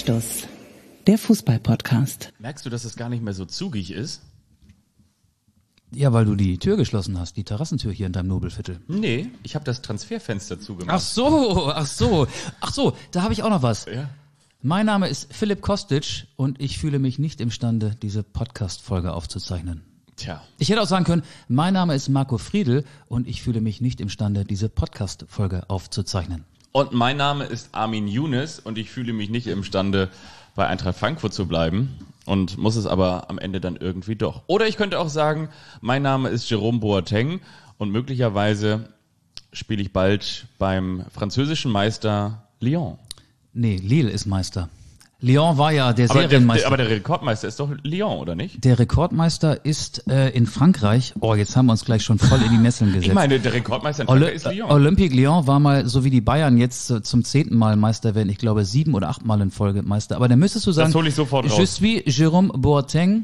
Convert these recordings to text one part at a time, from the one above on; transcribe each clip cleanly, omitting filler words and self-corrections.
Anstoß, der Fußball-Podcast. Merkst du, dass es gar nicht mehr so zugig ist? Ja, weil du die Tür geschlossen hast, die Terrassentür hier in deinem Nobelviertel. Nee, ich habe das Transferfenster zugemacht. Ach so, da habe ich auch noch was. Ja. Mein Name ist Philipp Kostic und ich fühle mich nicht imstande, diese Podcast-Folge aufzuzeichnen. Tja. Ich hätte auch sagen können, mein Name ist Marco Friedl und ich fühle mich nicht imstande, diese Podcast-Folge aufzuzeichnen. Und mein Name ist Armin Younes und ich fühle mich nicht imstande, bei Eintracht Frankfurt zu bleiben und muss es aber am Ende dann irgendwie doch. Oder ich könnte auch sagen, mein Name ist Jerome Boateng und möglicherweise spiele ich bald beim französischen Meister Lyon. Nee, Lille ist Meister. Lyon war ja der Serienmeister. Aber der Rekordmeister ist doch Lyon, oder nicht? Der Rekordmeister ist in Frankreich. Oh, jetzt haben wir uns gleich schon voll in die Nesseln gesetzt. Ich meine, der Rekordmeister in Frankreich ist Lyon. Olympique Lyon war mal, so wie die Bayern jetzt zum 10. Mal Meister werden, ich glaube 7 oder 8 Mal in Folge Meister. Aber dann müsstest du sagen, das hole ich sofort raus. Je suis Jérôme Boateng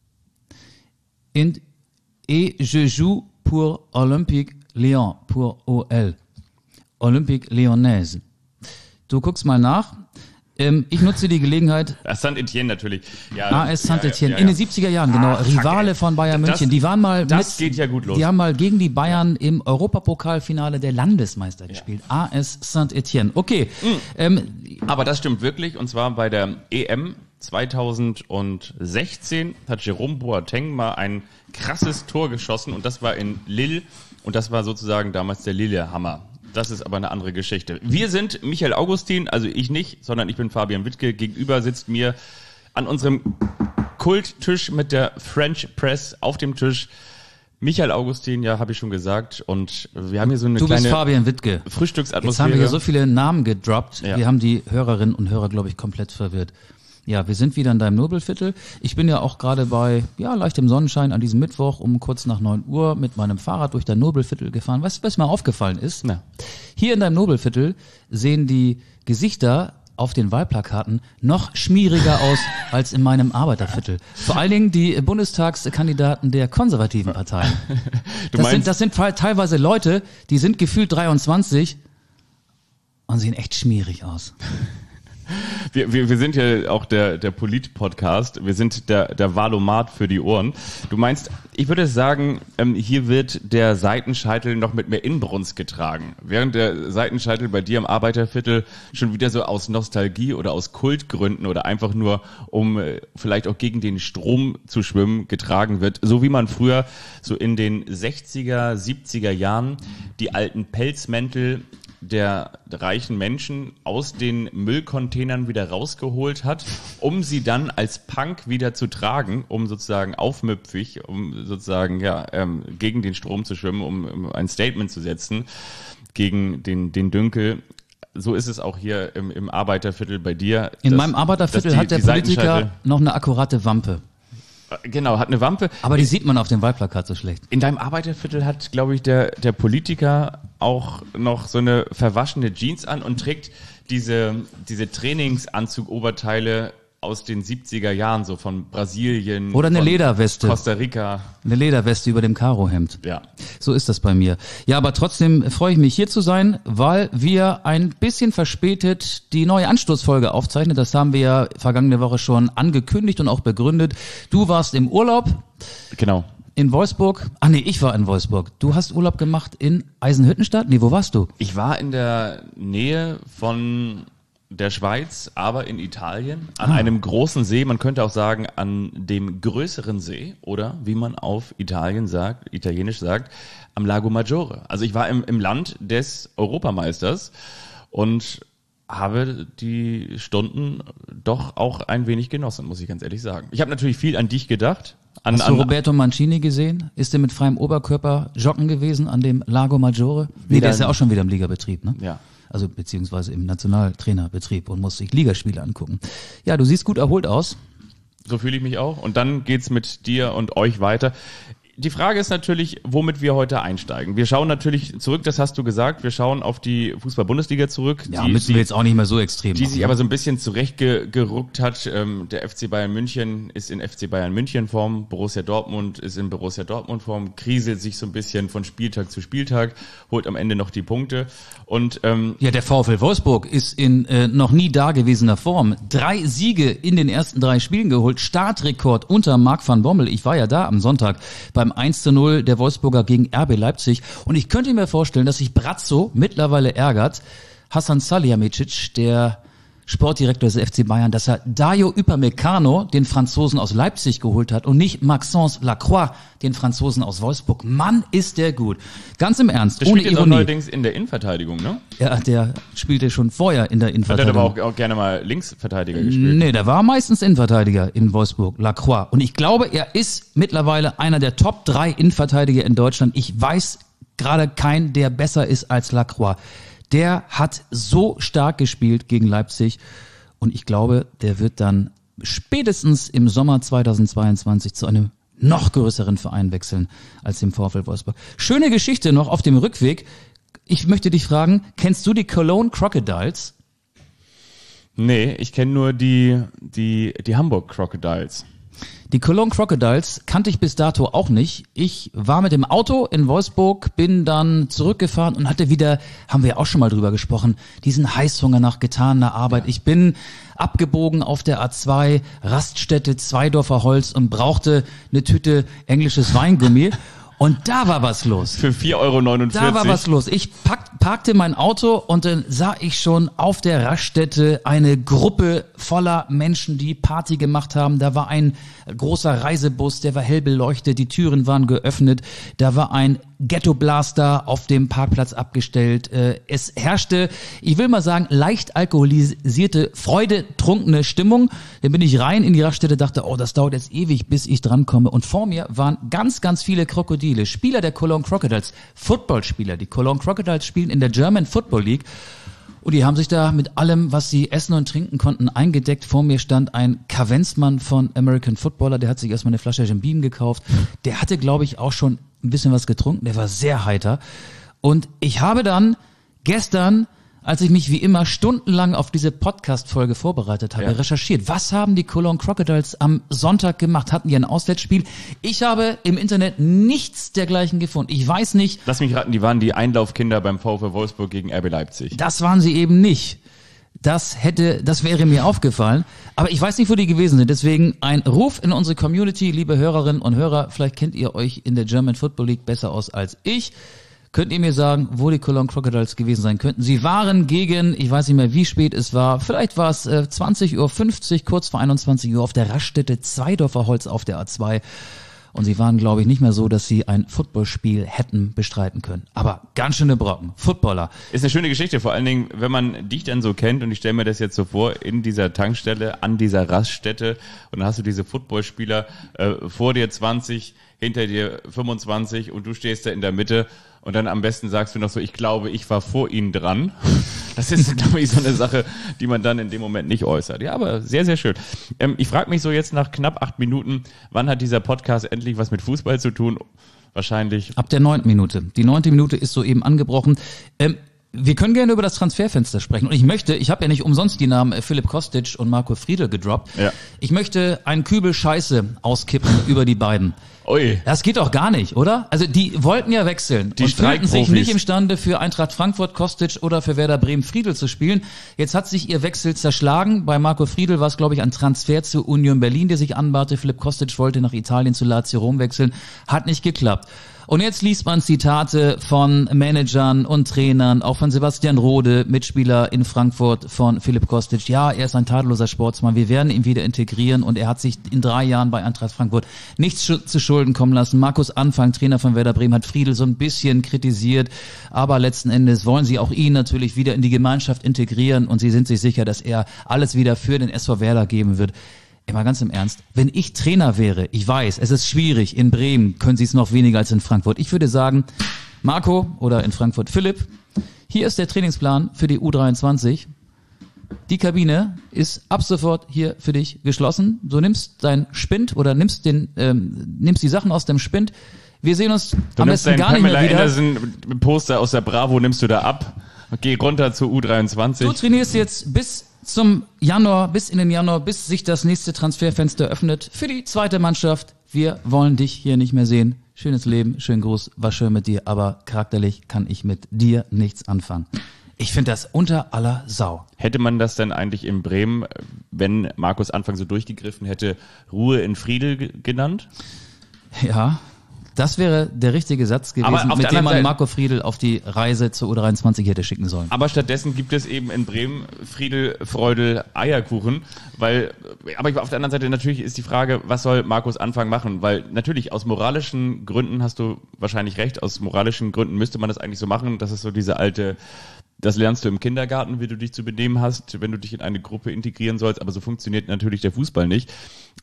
et je joue pour Olympique Lyon, pour OL. Olympique Lyonnaise. Du guckst mal nach. Ich nutze die Gelegenheit. Saint-Etienne natürlich. Ja, AS Saint-Etienne, ja. In den 70er Jahren, genau. Rivale von Bayern München. Die waren mal geht ja gut los. Die haben mal gegen die Bayern im Europapokalfinale der Landesmeister gespielt. AS Saint-Etienne. Okay. Aber das stimmt wirklich. Und zwar bei der EM 2016 hat Jerome Boateng mal ein krasses Tor geschossen. Und das war in Lille. Und das war sozusagen damals der Lillehammer. Das ist aber eine andere Geschichte. Wir sind Michael Augustin, also ich nicht, sondern ich bin Fabian Wittke. Gegenüber sitzt mir an unserem Kulttisch mit der French Press auf dem Tisch Michael Augustin, ja, habe ich schon gesagt. Und wir haben hier so eine kleine Fabian Wittke. Frühstücksatmosphäre. Jetzt haben wir hier so viele Namen gedroppt. Ja. Wir haben die Hörerinnen und Hörer, glaube ich, komplett verwirrt. Ja, wir sind wieder in deinem Nobelviertel. Ich bin ja auch gerade bei leichtem Sonnenschein an diesem Mittwoch um kurz nach 9 Uhr mit meinem Fahrrad durch dein Nobelviertel gefahren. Weißt du, was mir aufgefallen ist? Na. Hier in deinem Nobelviertel sehen die Gesichter auf den Wahlplakaten noch schmieriger aus als in meinem Arbeiterviertel. Vor allen Dingen die Bundestagskandidaten der konservativen Parteien. Das sind teilweise Leute, die sind gefühlt 23 und sehen echt schmierig aus. Wir sind ja auch der Polit-Podcast. Wir sind der Valomat für die Ohren. Du meinst, ich würde sagen, hier wird der Seitenscheitel noch mit mehr Inbrunst getragen. Während der Seitenscheitel bei dir im Arbeiterviertel schon wieder so aus Nostalgie oder aus Kultgründen oder einfach nur, um vielleicht auch gegen den Strom zu schwimmen, getragen wird. So wie man früher so in den 60er, 70er Jahren die alten Pelzmäntel der reichen Menschen aus den Müllcontainern wieder rausgeholt hat, um sie dann als Punk wieder zu tragen, um sozusagen aufmüpfig, um sozusagen gegen den Strom zu schwimmen, um ein Statement zu setzen gegen den Dünkel. So ist es auch hier im Arbeiterviertel bei dir. In meinem Arbeiterviertel hat der Politiker noch eine akkurate Wampe. Genau, hat eine Wampe. Aber die sieht man auf dem Wahlplakat so schlecht. In deinem Arbeiterviertel hat, glaube ich, der Politiker auch noch so eine verwaschene Jeans an und trägt diese Trainingsanzug-Oberteile aus den 70er Jahren, so von Brasilien. Oder eine Lederweste. Costa Rica. Eine Lederweste über dem Karohemd. Ja. So ist das bei mir. Ja, aber trotzdem freue ich mich hier zu sein, weil wir ein bisschen verspätet die neue Anstoßfolge aufzeichnen. Das haben wir ja vergangene Woche schon angekündigt und auch begründet. Du warst im Urlaub. Genau. In Wolfsburg. Ach nee, ich war in Wolfsburg. Du hast Urlaub gemacht in Eisenhüttenstadt? Nee, wo warst du? Ich war in der Nähe von der Schweiz, aber in Italien, an einem großen See, man könnte auch sagen, an dem größeren See, oder wie man auf italienisch sagt, am Lago Maggiore. Also ich war im Land des Europameisters und habe die Stunden doch auch ein wenig genossen, muss ich ganz ehrlich sagen. Ich habe natürlich viel an dich gedacht. Hast du Roberto Mancini gesehen? Ist der mit freiem Oberkörper joggen gewesen an dem Lago Maggiore? Nee, der ist ja auch schon wieder im Ligabetrieb, ne? Ja. Also beziehungsweise im Nationaltrainerbetrieb und muss sich Ligaspiele angucken. Ja, du siehst gut erholt aus. So fühle ich mich auch. Und dann geht's mit dir und euch weiter. die Frage ist natürlich, womit wir heute einsteigen. Wir schauen natürlich zurück, das hast du gesagt, wir schauen auf die Fußball-Bundesliga zurück. Ja, müssen wir jetzt auch nicht mehr so extrem die machen, sich aber so ein bisschen zurechtgerückt hat. Der FC Bayern München ist in FC Bayern München Form, Borussia Dortmund ist in Borussia Dortmund Form, kriselt sich so ein bisschen von Spieltag zu Spieltag, holt am Ende noch die Punkte. Und ja, der VfL Wolfsburg ist in noch nie dagewesener Form. 3 Siege in den ersten 3 Spielen geholt, Startrekord unter Marc van Bommel. Ich war ja da am Sonntag beim 1:0 der Wolfsburger gegen RB Leipzig. Und ich könnte mir vorstellen, dass sich Brazzo mittlerweile ärgert, Hasan Salihamidzic, der Sportdirektor des FC Bayern, dass er Dayo Upamecano, den Franzosen aus Leipzig, geholt hat und nicht Maxence Lacroix, den Franzosen aus Wolfsburg. Mann, ist der gut. Ganz im Ernst, das ohne spielt jetzt Ironie. auch neuerdings in der Innenverteidigung, ne? Ja, der spielte schon vorher in der Hat er Innenverteidigung. aber auch gerne mal Linksverteidiger gespielt. Nee, der war meistens Innenverteidiger in Wolfsburg, Lacroix. Und ich glaube, er ist mittlerweile einer der Top 3 Innenverteidiger in Deutschland. Ich weiß gerade keinen, der besser ist als Lacroix. Der hat so stark gespielt gegen Leipzig und ich glaube, der wird dann spätestens im Sommer 2022 zu einem noch größeren Verein wechseln als dem VfL Wolfsburg. Schöne Geschichte noch auf dem Rückweg. Ich möchte dich fragen, kennst du die Cologne Crocodiles? Nee, ich kenne nur die Hamburg Crocodiles. Die Cologne Crocodiles kannte ich bis dato auch nicht. Ich war mit dem Auto in Wolfsburg, bin dann zurückgefahren und hatte wieder, haben wir auch schon mal drüber gesprochen, diesen Heißhunger nach getaner Arbeit. Ich bin abgebogen auf der A2, Raststätte Zweidorfer Holz und brauchte eine Tüte englisches Weingummi. Und da war was los. Für 4,49 €. Da war was los. Ich parkte mein Auto und dann sah ich schon auf der Raststätte eine Gruppe voller Menschen, die Party gemacht haben. Da war ein großer Reisebus, der war hell beleuchtet, die Türen waren geöffnet. Da war ein Ghetto-Blaster auf dem Parkplatz abgestellt. Es herrschte, ich will mal sagen, leicht alkoholisierte, freudetrunkene Stimmung. Dann bin ich rein in die Raststätte, dachte, oh, das dauert jetzt ewig, bis ich drankomme. Und vor mir waren ganz, ganz viele Krokodile, Spieler der Cologne Crocodiles, Footballspieler. Die Cologne Crocodiles spielen in der German Football League. Und die haben sich da mit allem, was sie essen und trinken konnten, eingedeckt. Vor mir stand ein Kavenzmann von American Footballer, der hat sich erstmal eine Flasche Jim Beam gekauft. Der hatte, glaube ich, auch schon ein bisschen was getrunken. Der war sehr heiter. Und ich habe dann gestern, als ich mich wie immer stundenlang auf diese Podcast-Folge vorbereitet habe, recherchiert. Was haben die Cologne Crocodiles am Sonntag gemacht? Hatten die ein Auswärtsspiel? Ich habe im Internet nichts dergleichen gefunden. Ich weiß nicht. Lass mich raten, die waren die Einlaufkinder beim VfL Wolfsburg gegen RB Leipzig. Das waren sie eben nicht. Das wäre mir aufgefallen. Aber ich weiß nicht, wo die gewesen sind. Deswegen ein Ruf in unsere Community, liebe Hörerinnen und Hörer. Vielleicht kennt ihr euch in der German Football League besser aus als ich. Könnt ihr mir sagen, wo die Cologne Crocodiles gewesen sein könnten? Sie waren gegen, ich weiß nicht mehr, wie spät es war, vielleicht war es 20:50 Uhr, kurz vor 21 Uhr auf der Raststätte Zweidorfer Holz auf der A2. Und sie waren, glaube ich, nicht mehr so, dass sie ein Footballspiel hätten bestreiten können. Aber ganz schöne Brocken. Footballer. Ist eine schöne Geschichte, vor allen Dingen, wenn man dich dann so kennt, und ich stelle mir das jetzt so vor, in dieser Tankstelle, an dieser Raststätte, und dann hast du diese Footballspieler vor dir 20, hinter dir 25 und du stehst da in der Mitte und dann am besten sagst du noch so, ich glaube, ich war vor ihnen dran. Das ist, glaube ich, so eine Sache, die man dann in dem Moment nicht äußert. Ja, aber sehr, sehr schön. Ich frage mich so jetzt nach knapp 8 Minuten, wann hat dieser Podcast endlich was mit Fußball zu tun? Wahrscheinlich ab der 9. Minute. Die 9. Minute ist soeben angebrochen. Wir können gerne über das Transferfenster sprechen. Und ich habe ja nicht umsonst die Namen Philipp Kostic und Marco Friedl gedroppt. Ja. Ich möchte einen Kübel Scheiße auskippen über die beiden. Ui. Das geht doch gar nicht, oder? Also die wollten ja wechseln. Die und fühlten sich Streikprofis nicht imstande, für Eintracht Frankfurt Kostic oder für Werder Bremen Friedl zu spielen. Jetzt hat sich ihr Wechsel zerschlagen. Bei Marco Friedl war es, glaube ich, ein Transfer zu Union Berlin, der sich anbahnte. Philipp Kostic wollte nach Italien zu Lazio Rom wechseln. Hat nicht geklappt. Und jetzt liest man Zitate von Managern und Trainern, auch von Sebastian Rode, Mitspieler in Frankfurt von Philipp Kostic. Ja, er ist ein tadelloser Sportsmann, wir werden ihn wieder integrieren und er hat sich in 3 Jahren bei Eintracht Frankfurt nichts zu Schulden kommen lassen. Markus Anfang, Trainer von Werder Bremen, hat Friedl so ein bisschen kritisiert, aber letzten Endes wollen sie auch ihn natürlich wieder in die Gemeinschaft integrieren und sie sind sich sicher, dass er alles wieder für den SV Werder geben wird. Mal ganz im Ernst, wenn ich Trainer wäre, ich weiß, es ist schwierig, in Bremen können sie es noch weniger als in Frankfurt. Ich würde sagen, Marco oder in Frankfurt Philipp, hier ist der Trainingsplan für die U23. Die Kabine ist ab sofort hier für dich geschlossen. Du nimmst dein Spind oder nimmst die Sachen aus dem Spind. Wir sehen uns Du am nimmst besten dein gar nicht Pamela mehr wieder. Anderson-Poster aus der Bravo, nimmst du da ab, geh runter zur U23. Du trainierst jetzt bis zum Januar, bis in den Januar, bis sich das nächste Transferfenster öffnet für die zweite Mannschaft. Wir wollen dich hier nicht mehr sehen. Schönes Leben, schönen Gruß, war schön mit dir, aber charakterlich kann ich mit dir nichts anfangen. Ich finde das unter aller Sau. Hätte man das denn eigentlich in Bremen, wenn Markus Anfang so durchgegriffen hätte, Ruhe in Friedel genannt? Ja, das wäre der richtige Satz gewesen, Aber auf mit der dem anderen man Seite- Marco Friedl auf die Reise zur U23 hätte schicken sollen. Aber stattdessen gibt es eben in Bremen Friedel, Freudel, Eierkuchen, aber auf der anderen Seite natürlich ist die Frage, was soll Markus Anfang machen? Weil natürlich aus moralischen Gründen hast du wahrscheinlich recht, aus moralischen Gründen müsste man das eigentlich so machen, das ist so diese alte, das lernst du im Kindergarten, wie du dich zu benehmen hast, wenn du dich in eine Gruppe integrieren sollst, aber so funktioniert natürlich der Fußball nicht.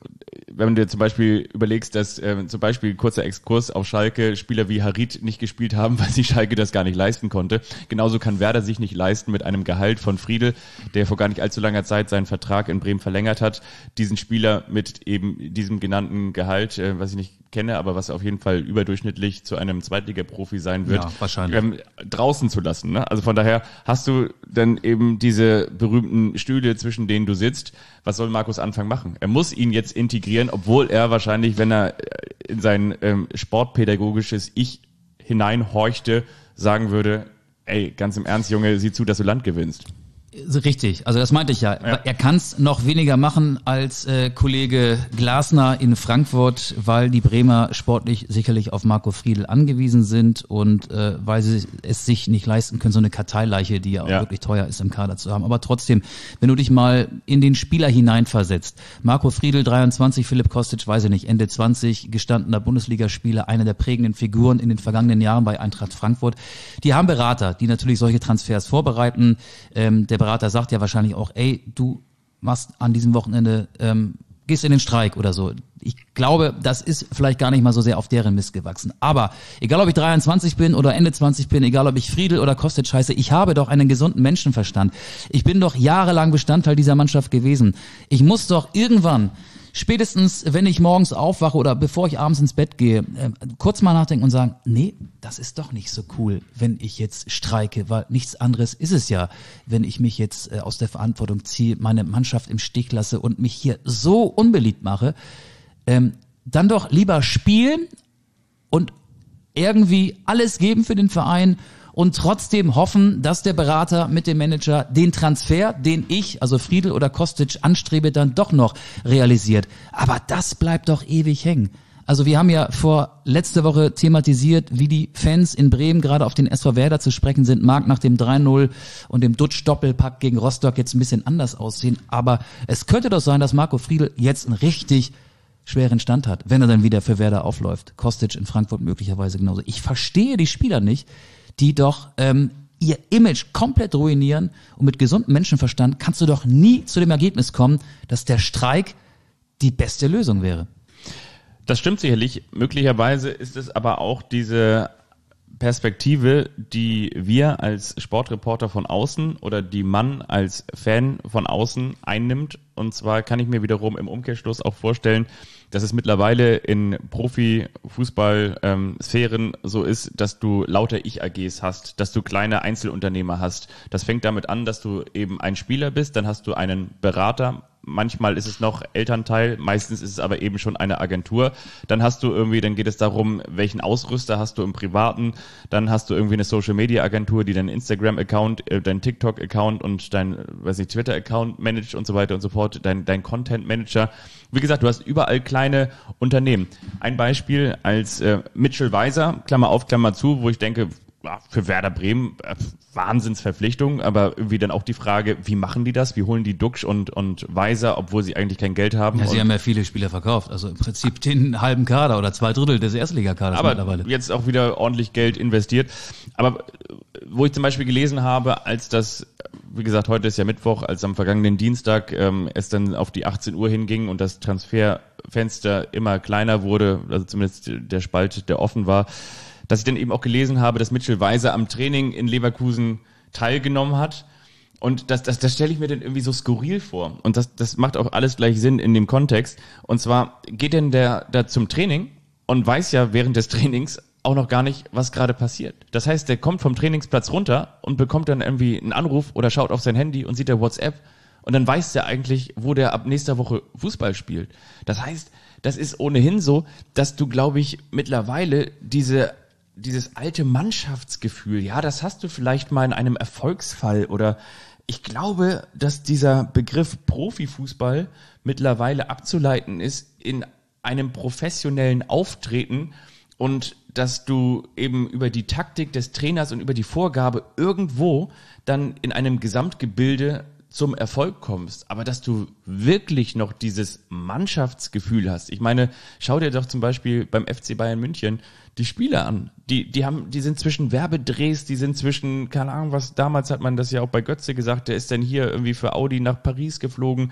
Wenn du dir zum Beispiel überlegst, dass zum Beispiel kurzer Exkurs auf Schalke Spieler wie Harit nicht gespielt haben, weil sich Schalke das gar nicht leisten konnte. Genauso kann Werder sich nicht leisten mit einem Gehalt von Friedel, der vor gar nicht allzu langer Zeit seinen Vertrag in Bremen verlängert hat, diesen Spieler mit eben diesem genannten Gehalt, was ich nicht kenne, aber was auf jeden Fall überdurchschnittlich zu einem Zweitliga-Profi sein wird, Ja, wahrscheinlich. Draußen zu lassen. Ne? Also von daher hast du dann eben diese berühmten Stühle, zwischen denen du sitzt. Was soll Markus Anfang machen? Er muss ihn jetzt integrieren, obwohl er wahrscheinlich, wenn er in sein sportpädagogisches Ich hineinhorchte, sagen würde, ey, ganz im Ernst, Junge, sieh zu, dass du Land gewinnst. Richtig, also das meinte ich ja. Er kann es noch weniger machen als Kollege Glasner in Frankfurt, weil die Bremer sportlich sicherlich auf Marco Friedl angewiesen sind und weil sie es sich nicht leisten können, so eine Karteileiche, die ja auch wirklich teuer ist, im Kader zu haben. Aber trotzdem, wenn du dich mal in den Spieler hineinversetzt, Marco Friedl 23, Philipp Kostic, weiß ich nicht, Ende 20, gestandener Bundesligaspieler, einer der prägenden Figuren in den vergangenen Jahren bei Eintracht Frankfurt. Die haben Berater, die natürlich solche Transfers vorbereiten. Der Berater sagt ja wahrscheinlich auch, ey, du machst an diesem Wochenende, gehst in den Streik oder so. Ich glaube, das ist vielleicht gar nicht mal so sehr auf deren Mist gewachsen. Aber egal, ob ich 23 bin oder Ende 20 bin, egal, ob ich Friedl oder Kostic heiße, ich habe doch einen gesunden Menschenverstand. Ich bin doch jahrelang Bestandteil dieser Mannschaft gewesen. Ich muss doch irgendwann, spätestens wenn ich morgens aufwache oder bevor ich abends ins Bett gehe, kurz mal nachdenken und sagen, nee, das ist doch nicht so cool, wenn ich jetzt streike, weil nichts anderes ist es ja, wenn ich mich jetzt aus der Verantwortung ziehe, meine Mannschaft im Stich lasse und mich hier so unbeliebt mache, dann doch lieber spielen und irgendwie alles geben für den Verein und trotzdem hoffen, dass der Berater mit dem Manager den Transfer, den ich, also Friedl oder Kostic, anstrebe, dann doch noch realisiert. Aber das bleibt doch ewig hängen. Also wir haben ja letzte Woche thematisiert, wie die Fans in Bremen gerade auf den SV Werder zu sprechen sind, mag nach dem 3-0 und dem Dutsch-Doppelpack gegen Rostock jetzt ein bisschen anders aussehen. Aber es könnte doch sein, dass Marco Friedl jetzt einen richtig schweren Stand hat, wenn er dann wieder für Werder aufläuft. Kostic in Frankfurt möglicherweise genauso. Ich verstehe die Spieler nicht, die doch ihr Image komplett ruinieren, und mit gesundem Menschenverstand kannst du doch nie zu dem Ergebnis kommen, dass der Streik die beste Lösung wäre. Das stimmt sicherlich. Möglicherweise ist es aber auch diese Perspektive, die wir als Sportreporter von außen oder die man als Fan von außen einnimmt. Und zwar kann ich mir wiederum im Umkehrschluss auch vorstellen, dass es mittlerweile in Profi-Fußball-Sphären so ist, dass du lauter Ich-AGs hast, dass du kleine Einzelunternehmer hast. Das fängt damit an, dass du eben ein Spieler bist, dann hast du einen Berater, manchmal ist es noch Elternteil, meistens ist es aber eben schon eine Agentur. Dann geht es darum, welchen Ausrüster hast du im Privaten, dann hast du irgendwie eine Social-Media-Agentur, die deinen Instagram-Account, deinen TikTok-Account und dein, Twitter-Account managt und so weiter und so fort, dein Content-Manager. Wie gesagt, du hast überall kleine Unternehmen. Ein Beispiel als Mitchell Weiser, Klammer auf, Klammer zu, wo ich denke, für Werder Bremen Wahnsinnsverpflichtung, aber irgendwie dann auch die Frage, wie machen die das? Wie holen die Duxch und Weiser, obwohl sie eigentlich kein Geld haben? Ja, sie haben ja viele Spieler verkauft, also im Prinzip den halben Kader oder 2/3 des Erstligakaders mittlerweile. Aber jetzt auch wieder ordentlich Geld investiert. Aber wo ich zum Beispiel gelesen habe, als das, wie gesagt, heute ist ja Mittwoch, als am vergangenen Dienstag es dann auf die 18 Uhr hinging und das Transferfenster immer kleiner wurde, also zumindest der Spalt, der offen war, dass ich dann eben auch gelesen habe, dass Mitchell Weiser am Training in Leverkusen teilgenommen hat. Und das stelle ich mir dann irgendwie so skurril vor. Und das macht auch alles gleich Sinn in dem Kontext. Und zwar geht denn der da zum Training und weiß ja während des Trainings auch noch gar nicht, was gerade passiert. Das heißt, der kommt vom Trainingsplatz runter und bekommt dann irgendwie einen Anruf oder schaut auf sein Handy und sieht der WhatsApp und dann weiß der eigentlich, wo der ab nächster Woche Fußball spielt. Das heißt, das ist ohnehin so, dass du, glaube ich, mittlerweile dieses alte Mannschaftsgefühl, ja, das hast du vielleicht mal in einem Erfolgsfall oder ich glaube, dass dieser Begriff Profifußball mittlerweile abzuleiten ist in einem professionellen Auftreten und dass du eben über die Taktik des Trainers und über die Vorgabe irgendwo dann in einem Gesamtgebilde zum Erfolg kommst, aber dass du wirklich noch dieses Mannschaftsgefühl hast. Ich meine, schau dir doch zum Beispiel beim FC Bayern München die Spieler an. Die sind zwischen Werbedrehs, die sind zwischen, keine Ahnung was, damals hat man das ja auch bei Götze gesagt, der ist dann hier irgendwie für Audi nach Paris geflogen.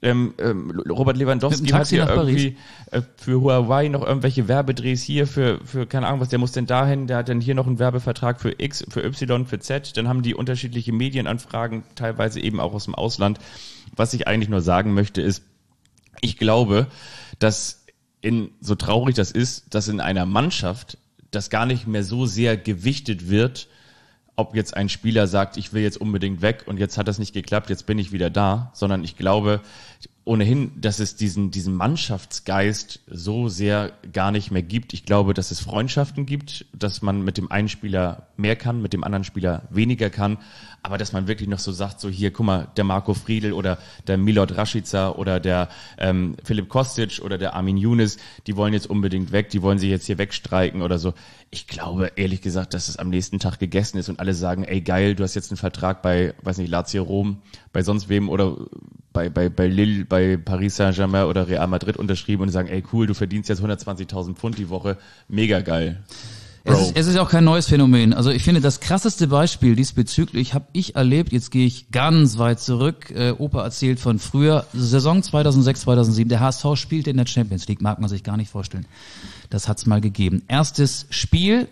Robert Lewandowski hat hier irgendwie für Huawei noch irgendwelche Werbedrehs hier für keine Ahnung was, der muss denn dahin, der hat dann hier noch einen Werbevertrag für X, für Y, für Z, dann haben die unterschiedliche Medienanfragen, teilweise eben auch aus dem Ausland. Was ich eigentlich nur sagen möchte ist, ich glaube, dass so traurig das ist, dass in einer Mannschaft das gar nicht mehr so sehr gewichtet wird, ob jetzt ein Spieler sagt, ich will jetzt unbedingt weg und jetzt hat das nicht geklappt, jetzt bin ich wieder da, sondern ich glaube ohnehin, dass es diesen Mannschaftsgeist so sehr gar nicht mehr gibt. Ich glaube, dass es Freundschaften gibt, dass man mit dem einen Spieler mehr kann, mit dem anderen Spieler weniger kann, aber dass man wirklich noch so sagt, so hier, guck mal, der Marco Friedl oder der Milot Rashica oder der Filip Kostic oder der Armin Younes, die wollen jetzt unbedingt weg, die wollen sich jetzt hier wegstreiken oder so. Ich glaube, ehrlich gesagt, dass es am nächsten Tag gegessen ist und alle sagen, ey geil, du hast jetzt einen Vertrag bei, weiß nicht, Lazio Rom, bei sonst wem oder bei Lille, bei Paris Saint-Germain oder Real Madrid unterschrieben und sagen, ey cool, du verdienst jetzt 120.000 Pfund die Woche, mega geil. Es ist auch kein neues Phänomen. Also ich finde, das krasseste Beispiel diesbezüglich habe ich erlebt, jetzt gehe ich ganz weit zurück, Opa erzählt von früher, Saison 2006, 2007, der HSV spielte in der Champions League, mag man sich gar nicht vorstellen. Das hat's mal gegeben. Erstes Spiel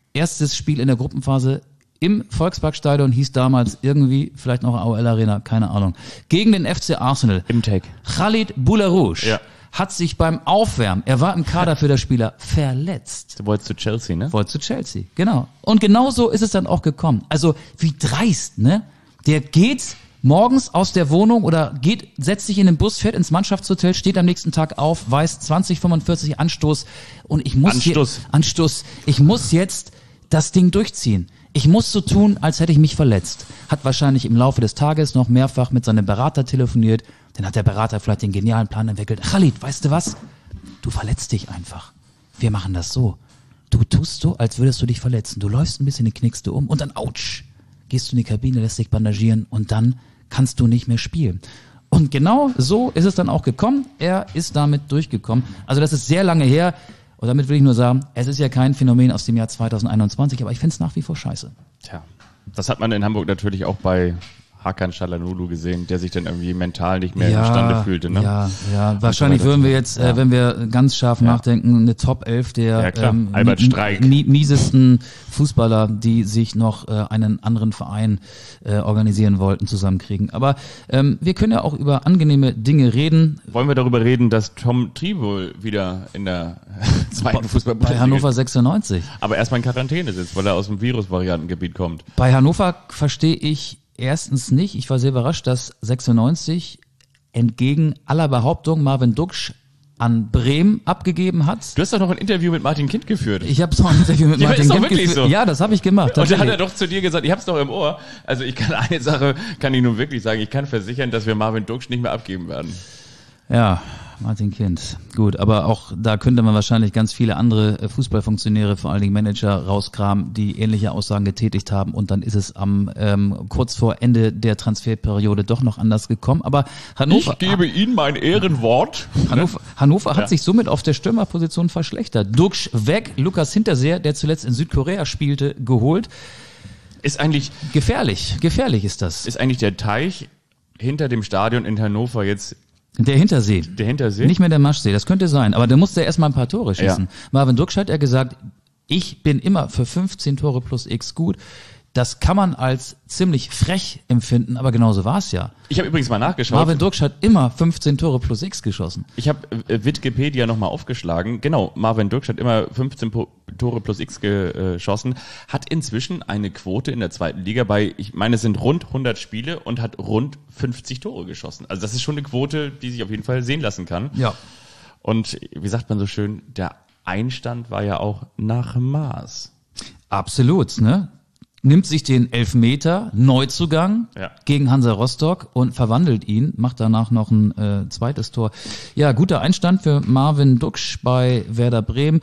in der Gruppenphase im Volksparkstadion, hieß damals irgendwie, vielleicht noch AOL Arena, keine Ahnung, gegen den FC Arsenal. Im Take. Khalid Boularouche hat sich beim Aufwärmen, er war im Kader für das Spieler, verletzt. Du wolltest zu Chelsea, ne? Wollte zu Chelsea, genau. Und genau so ist es dann auch gekommen. Also wie dreist, ne? Der geht morgens aus der Wohnung oder setzt sich in den Bus, fährt ins Mannschaftshotel, steht am nächsten Tag auf, weiß 20:45 Anstoß und ich muss ich muss jetzt das Ding durchziehen. Ich muss so tun, als hätte ich mich verletzt. Hat wahrscheinlich im Laufe des Tages noch mehrfach mit seinem Berater telefoniert. Dann hat der Berater vielleicht den genialen Plan entwickelt. Khalid, weißt du was? Du verletzt dich einfach. Wir machen das so. Du tust so, als würdest du dich verletzen. Du läufst ein bisschen, dann knickst du um und dann, ouch, gehst du in die Kabine, lässt dich bandagieren und dann kannst du nicht mehr spielen. Und genau so ist es dann auch gekommen. Er ist damit durchgekommen. Also das ist sehr lange her. Und damit will ich nur sagen, es ist ja kein Phänomen aus dem Jahr 2021, aber ich finde es nach wie vor scheiße. Tja, das hat man in Hamburg natürlich auch bei Hakan Çalhanoğlu gesehen, der sich dann irgendwie mental nicht mehr imstande fühlte. Ne? Ja. Wahrscheinlich würden wir jetzt, wenn wir ganz scharf nachdenken, eine Top 11 der Albert Streik. miesesten Fußballer, die sich noch einen anderen Verein organisieren wollten, zusammenkriegen. Aber wir können ja auch über angenehme Dinge reden. Wollen wir darüber reden, dass Tom Tribol wieder in der zweiten Fußball-Bundesliga bei Hannover 96. Aber erstmal in Quarantäne sitzt, weil er aus dem Virusvariantengebiet kommt. Bei Hannover verstehe ich erstens nicht, ich war sehr überrascht, dass 96 entgegen aller Behauptungen Marvin Duksch an Bremen abgegeben hat. Du hast doch noch ein Interview mit Martin Kind geführt. Ich habe noch ein Interview mit Martin Kind geführt. So. Ja, das habe ich gemacht. Und da hat er doch zu dir gesagt, ich hab's doch im Ohr. Also ich kann eine Sache, kann ich nun wirklich sagen, ich kann versichern, dass wir Marvin Duksch nicht mehr abgeben werden. Ja, Martin Kind. Gut, aber auch da könnte man wahrscheinlich ganz viele andere Fußballfunktionäre, vor allen Dingen Manager, rauskramen, die ähnliche Aussagen getätigt haben und dann ist es kurz vor Ende der Transferperiode doch noch anders gekommen. Aber Hannover... Ich gebe Ihnen mein Ehrenwort. Hannover hat sich somit auf der Stürmerposition verschlechtert. Duksch weg, Lukas Hinterseer, der zuletzt in Südkorea spielte, geholt. Ist eigentlich... Gefährlich ist das. Ist eigentlich der Teich hinter dem Stadion in Hannover jetzt... Der Hintersee. Nicht mehr der Maschsee, das könnte sein. Aber der musste erst mal ein paar Tore schießen. Ja. Marvin Duksch hat gesagt, ich bin immer für 15 Tore plus X gut. Das kann man als ziemlich frech empfinden, aber genauso war es ja. Ich habe übrigens mal nachgeschaut. Marvin Duksch hat immer 15 Tore plus X geschossen. Ich habe Wikipedia nochmal aufgeschlagen. Genau, Marvin Duksch hat immer 15 Tore plus X geschossen, hat inzwischen eine Quote in der zweiten Liga bei, ich meine, es sind rund 100 Spiele und hat rund 50 Tore geschossen. Also das ist schon eine Quote, die sich auf jeden Fall sehen lassen kann. Ja. Und wie sagt man so schön, der Einstand war ja auch nach Maß. Absolut, ne? Nimmt sich den Elfmeter, Neuzugang gegen Hansa Rostock und verwandelt ihn, macht danach noch ein zweites Tor. Ja, guter Einstand für Marvin Duksch bei Werder Bremen.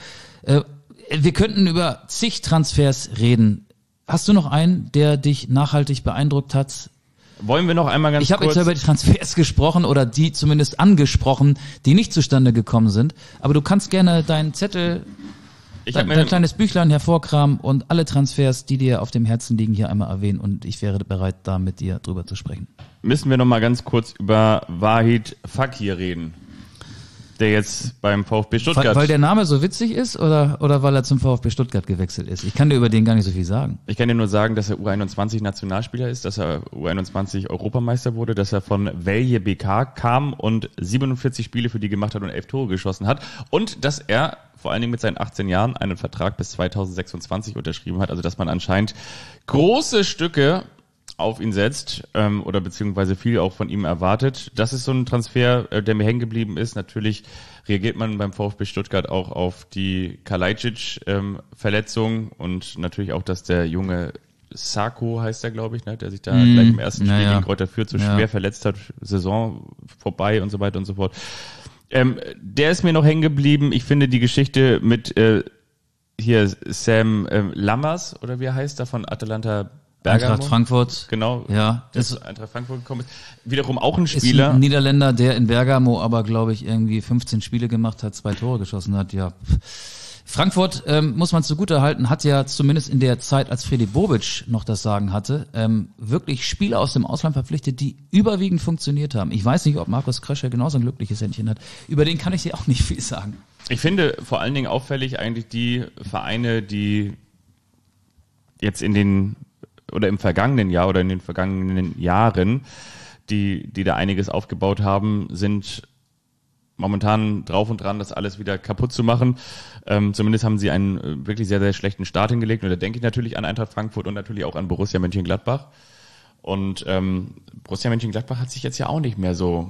Wir könnten über zig Transfers reden. Hast du noch einen, der dich nachhaltig beeindruckt hat? Wollen wir noch einmal ganz kurz... Ich habe jetzt ja über die Transfers gesprochen oder die zumindest angesprochen, die nicht zustande gekommen sind. Aber du kannst gerne deinen Zettel... Dein kleines Büchlein hervorkramen und alle Transfers, die dir auf dem Herzen liegen, hier einmal erwähnen und ich wäre bereit, da mit dir drüber zu sprechen. Müssen wir noch mal ganz kurz über Wahid Fakir reden, der jetzt beim VfB Stuttgart... Weil der Name so witzig ist oder weil er zum VfB Stuttgart gewechselt ist? Ich kann dir über den gar nicht so viel sagen. Ich kann dir nur sagen, dass er U21-Nationalspieler ist, dass er U21-Europameister wurde, dass er von Velje BK kam und 47 Spiele für die gemacht hat und 11 Tore geschossen hat und dass er vor allen Dingen mit seinen 18 Jahren einen Vertrag bis 2026 unterschrieben hat, also dass man anscheinend große Stücke auf ihn setzt oder beziehungsweise viel auch von ihm erwartet. Das ist so ein Transfer, der mir hängen geblieben ist. Natürlich reagiert man beim VfB Stuttgart auch auf die Kalajdzic-Verletzung und natürlich auch, dass der junge Sako heißt er, glaube ich, ne, der sich da gleich im ersten Spiel gegen Greuther Fürth so schwer verletzt hat, Saison vorbei und so weiter und so fort. Der ist mir noch hängen geblieben. Ich finde die Geschichte mit hier Sam Lammers oder wie er heißt, da von Atalanta Bergamo. Eintracht Frankfurt. Genau, ja, der zu Eintracht Frankfurt gekommen ist. Wiederum auch ein Spieler. Ist ein Niederländer, der in Bergamo aber, glaube ich, irgendwie 15 Spiele gemacht hat, 2 Tore geschossen hat, ja. Frankfurt, muss man zugutehalten, hat ja zumindest in der Zeit, als Fredi Bobic noch das Sagen hatte, wirklich Spieler aus dem Ausland verpflichtet, die überwiegend funktioniert haben. Ich weiß nicht, ob Markus Kröscher genauso ein glückliches Händchen hat. Über den kann ich dir auch nicht viel sagen. Ich finde vor allen Dingen auffällig eigentlich die Vereine, die jetzt im vergangenen Jahr oder in den vergangenen Jahren, die da einiges aufgebaut haben, sind momentan drauf und dran, das alles wieder kaputt zu machen. Zumindest haben sie einen wirklich sehr, sehr schlechten Start hingelegt. Und da denke ich natürlich an Eintracht Frankfurt und natürlich auch an Borussia Mönchengladbach. Und Borussia Mönchengladbach hat sich jetzt ja auch nicht mehr so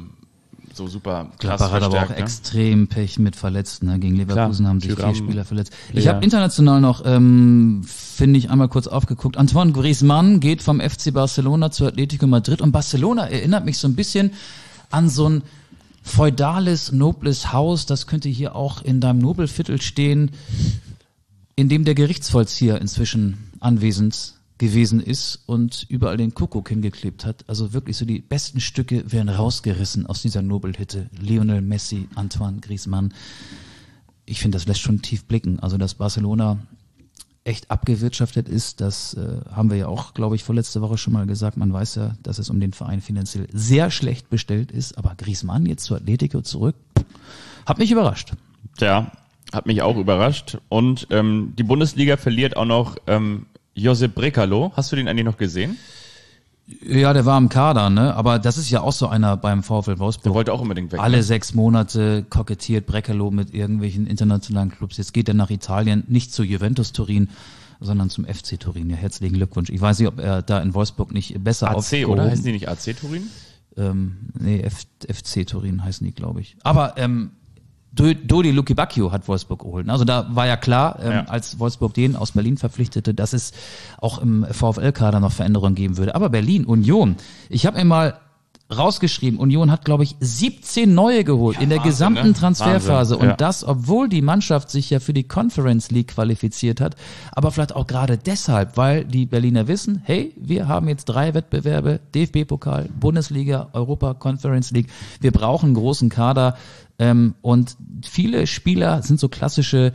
super krass Gladbach hat aber auch extrem Pech mit Verletzten. Ne? Gegen Leverkusen haben sich 4 Spieler verletzt. Ich habe international noch, finde ich, einmal kurz aufgeguckt. Antoine Griezmann geht vom FC Barcelona zu Atletico Madrid. Und Barcelona erinnert mich so ein bisschen an so ein feudales, nobles Haus, das könnte hier auch in deinem Nobelviertel stehen, in dem der Gerichtsvollzieher inzwischen anwesend gewesen ist und überall den Kuckuck hingeklebt hat. Also wirklich so die besten Stücke werden rausgerissen aus dieser Nobelhütte. Lionel Messi, Antoine Griezmann. Ich finde, das lässt schon tief blicken. Also, dass Barcelona echt abgewirtschaftet ist, das haben wir ja auch, glaube ich, vorletzte Woche schon mal gesagt. Man weiß ja, dass es um den Verein finanziell sehr schlecht bestellt ist, aber Griezmann jetzt zu Atletico zurück, hat mich überrascht. Ja, hat mich auch überrascht. Und die Bundesliga verliert auch noch Josep Brekalo. Hast du den eigentlich noch gesehen? Ja, der war im Kader, ne? Aber das ist ja auch so einer beim VfL Wolfsburg. Der wollte auch unbedingt weg. Alle 6 Monate kokettiert Brekalo mit irgendwelchen internationalen Clubs. Jetzt geht er nach Italien, nicht zu Juventus Turin, sondern zum FC Turin. Ja, herzlichen Glückwunsch. Ich weiß nicht, ob er da in Wolfsburg nicht besser AC, oder? Heißen die nicht AC Turin? Nee, FC Turin heißen die, glaube ich. Aber Dodi Lukebakio hat Wolfsburg geholt. Also da war ja klar, als Wolfsburg den aus Berlin verpflichtete, dass es auch im VfL-Kader noch Veränderungen geben würde. Aber Berlin, Union, ich habe mir mal rausgeschrieben, Union hat, glaube ich, 17 neue geholt in der Wahnsinn, gesamten Transferphase. Wahnsinn, und das, obwohl die Mannschaft sich ja für die Conference League qualifiziert hat, aber vielleicht auch gerade deshalb, weil die Berliner wissen, hey, wir haben jetzt 3 Wettbewerbe, DFB-Pokal, Bundesliga, Europa, Conference League. Wir brauchen einen großen Kader. Und viele Spieler sind so klassische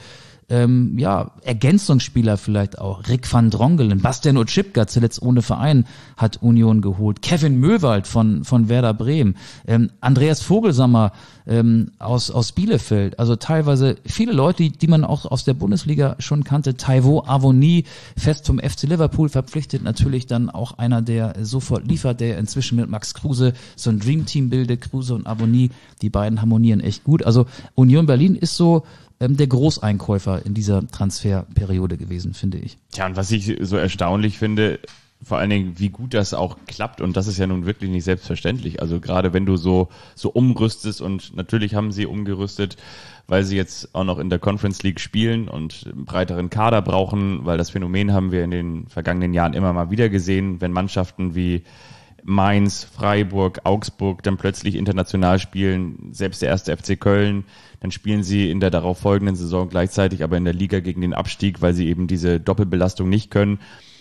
Ergänzungsspieler vielleicht auch. Rick van Drongelen, Bastian Oczipka, zuletzt ohne Verein, hat Union geholt. Kevin Möwald von Werder Bremen. Andreas Vogelsammer aus Bielefeld. Also teilweise viele Leute, die man auch aus der Bundesliga schon kannte. Taiwo Avoni, fest zum FC Liverpool verpflichtet. Natürlich dann auch einer, der sofort liefert, der inzwischen mit Max Kruse so ein Dreamteam bildet. Kruse und Avoni, die beiden harmonieren echt gut. Also Union Berlin ist so der Großeinkäufer in dieser Transferperiode gewesen, finde ich. Tja, und was ich so erstaunlich finde, vor allen Dingen, wie gut das auch klappt, und das ist ja nun wirklich nicht selbstverständlich. Also gerade wenn du so umrüstest, und natürlich haben sie umgerüstet, weil sie jetzt auch noch in der Conference League spielen und einen breiteren Kader brauchen, weil das Phänomen haben wir in den vergangenen Jahren immer mal wieder gesehen, wenn Mannschaften wie Mainz, Freiburg, Augsburg dann plötzlich international spielen, selbst der erste FC Köln, dann spielen sie in der darauf folgenden Saison gleichzeitig aber in der Liga gegen den Abstieg, weil sie eben diese Doppelbelastung nicht können.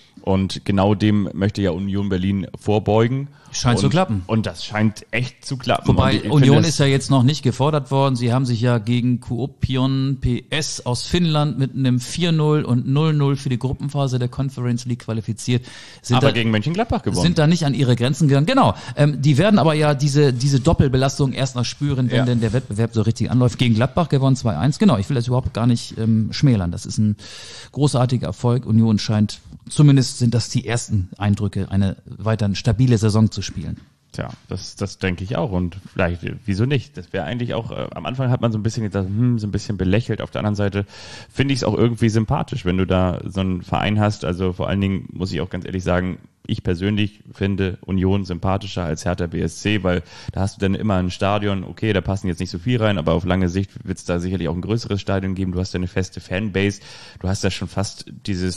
Und genau dem möchte ja Union Berlin vorbeugen. Scheint zu klappen. Und das scheint echt zu klappen. Wobei Union ist ja jetzt noch nicht gefordert worden. Sie haben sich ja gegen Kuopion PS aus Finnland mit einem 4-0 und 0-0 für die Gruppenphase der Conference League qualifiziert. Aber gegen Mönchengladbach gewonnen. Sind da nicht an ihre Grenzen gegangen. Genau. Die werden aber ja diese Doppelbelastung erst noch spüren, wenn denn der Wettbewerb so richtig anläuft. Gegen Gladbach gewonnen 2-1. Genau. Ich will das überhaupt gar nicht schmälern. Das ist ein großartiger Erfolg. Union scheint, zumindest sind das die ersten Eindrücke, eine weiterhin stabile Saison zu spielen. Tja, das denke ich auch, und vielleicht, wieso nicht? Das wäre eigentlich auch, am Anfang hat man so ein bisschen gedacht, so ein bisschen belächelt. Auf der anderen Seite finde ich es auch irgendwie sympathisch, wenn du da so einen Verein hast. Also vor allen Dingen muss ich auch ganz ehrlich sagen, ich persönlich finde Union sympathischer als Hertha BSC, weil da hast du dann immer ein Stadion, okay, da passen jetzt nicht so viel rein, aber auf lange Sicht wird es da sicherlich auch ein größeres Stadion geben. Du hast ja eine feste Fanbase, du hast ja schon fast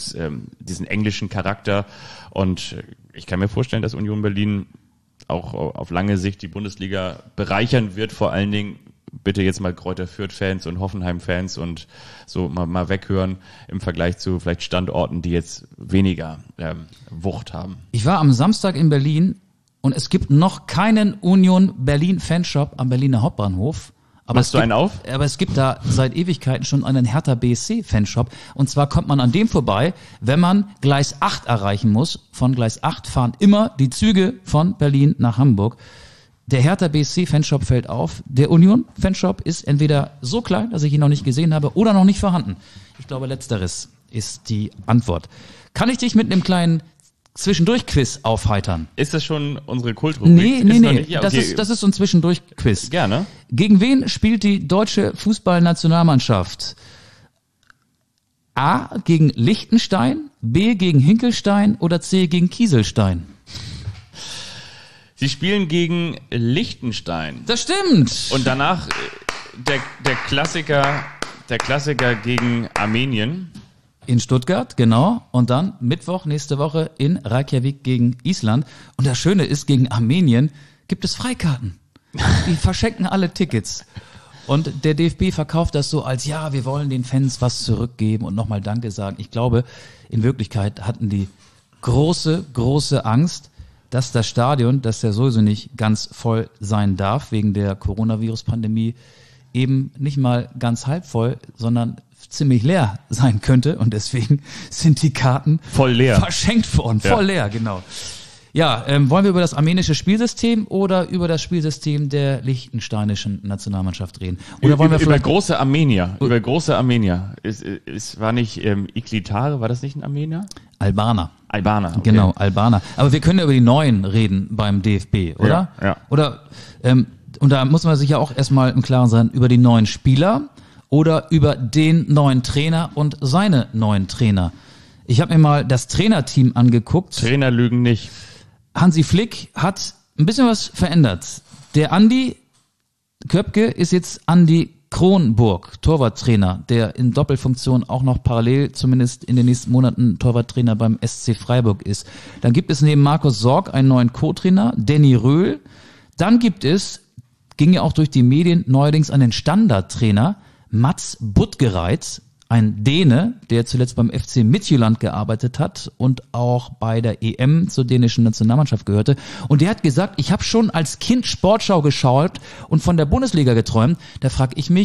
diesen englischen Charakter, und ich kann mir vorstellen, dass Union Berlin auch auf lange Sicht die Bundesliga bereichern wird, vor allen Dingen bitte jetzt mal Kräuter Fürth-Fans und Hoffenheim-Fans und so mal weghören im Vergleich zu vielleicht Standorten, die jetzt weniger Wucht haben. Ich war am Samstag in Berlin und es gibt noch keinen Union Berlin Fanshop am Berliner Hauptbahnhof. Machst du einen auf? Aber es gibt da seit Ewigkeiten schon einen Hertha BSC Fanshop. Und zwar kommt man an dem vorbei, wenn man Gleis 8 erreichen muss. Von Gleis 8 fahren immer die Züge von Berlin nach Hamburg. Der Hertha BSC Fanshop fällt auf. Der Union Fanshop ist entweder so klein, dass ich ihn noch nicht gesehen habe, oder noch nicht vorhanden. Ich glaube, letzteres ist die Antwort. Kann ich dich mit einem kleinen Zwischendurch-Quiz aufheitern? Ist das schon unsere Kultrubrik? Nee. Ja, okay. Das ist so ein Zwischendurch-Quiz. Gerne. Gegen wen spielt die deutsche Fußballnationalmannschaft? A gegen Liechtenstein, B gegen Hinkelstein oder C gegen Kieselstein? Sie spielen gegen Liechtenstein. Das stimmt. Und danach der Klassiker gegen Armenien. In Stuttgart, genau. Und dann Mittwoch nächste Woche in Reykjavik gegen Island. Und das Schöne ist, gegen Armenien gibt es Freikarten. Die verschenken alle Tickets. Und der DFB verkauft das so als, ja, wir wollen den Fans was zurückgeben und nochmal Danke sagen. Ich glaube, in Wirklichkeit hatten die große, große Angst, dass das Stadion, das ja sowieso nicht ganz voll sein darf, wegen der Coronavirus-Pandemie, eben nicht mal ganz halb voll, sondern ziemlich leer sein könnte. Und deswegen sind die Karten voll leer verschenkt worden. Voll leer, genau. Ja, wollen wir über das armenische Spielsystem oder über das Spielsystem der liechtensteinischen Nationalmannschaft reden? Oder wollen wir über große Armenier. Über große Armenier. Es war nicht Iklitare, war das nicht ein Armenier? Albaner. Okay. Genau, Albaner. Aber wir können ja über die Neuen reden beim DFB, oder? Ja. Oder und da muss man sich ja auch erstmal im Klaren sein, über die neuen Spieler oder über den neuen Trainer und seine neuen Trainer. Ich habe mir mal das Trainerteam angeguckt. Trainer lügen nicht. Hansi Flick hat ein bisschen was verändert. Der Andi Köpke ist jetzt Andi Kronburg, Torwarttrainer, der in Doppelfunktion auch noch parallel, zumindest in den nächsten Monaten, Torwarttrainer beim SC Freiburg ist. Dann gibt es neben Markus Sorg einen neuen Co-Trainer, Danny Röhl. Dann gibt es, ging ja auch durch die Medien, neuerdings einen Standardtrainer, Mats Budgereit, ein Däne, der zuletzt beim FC Midtjylland gearbeitet hat und auch bei der EM zur dänischen Nationalmannschaft gehörte. Und der hat gesagt, ich habe schon als Kind Sportschau geschaut und von der Bundesliga geträumt. Da frage ich mich,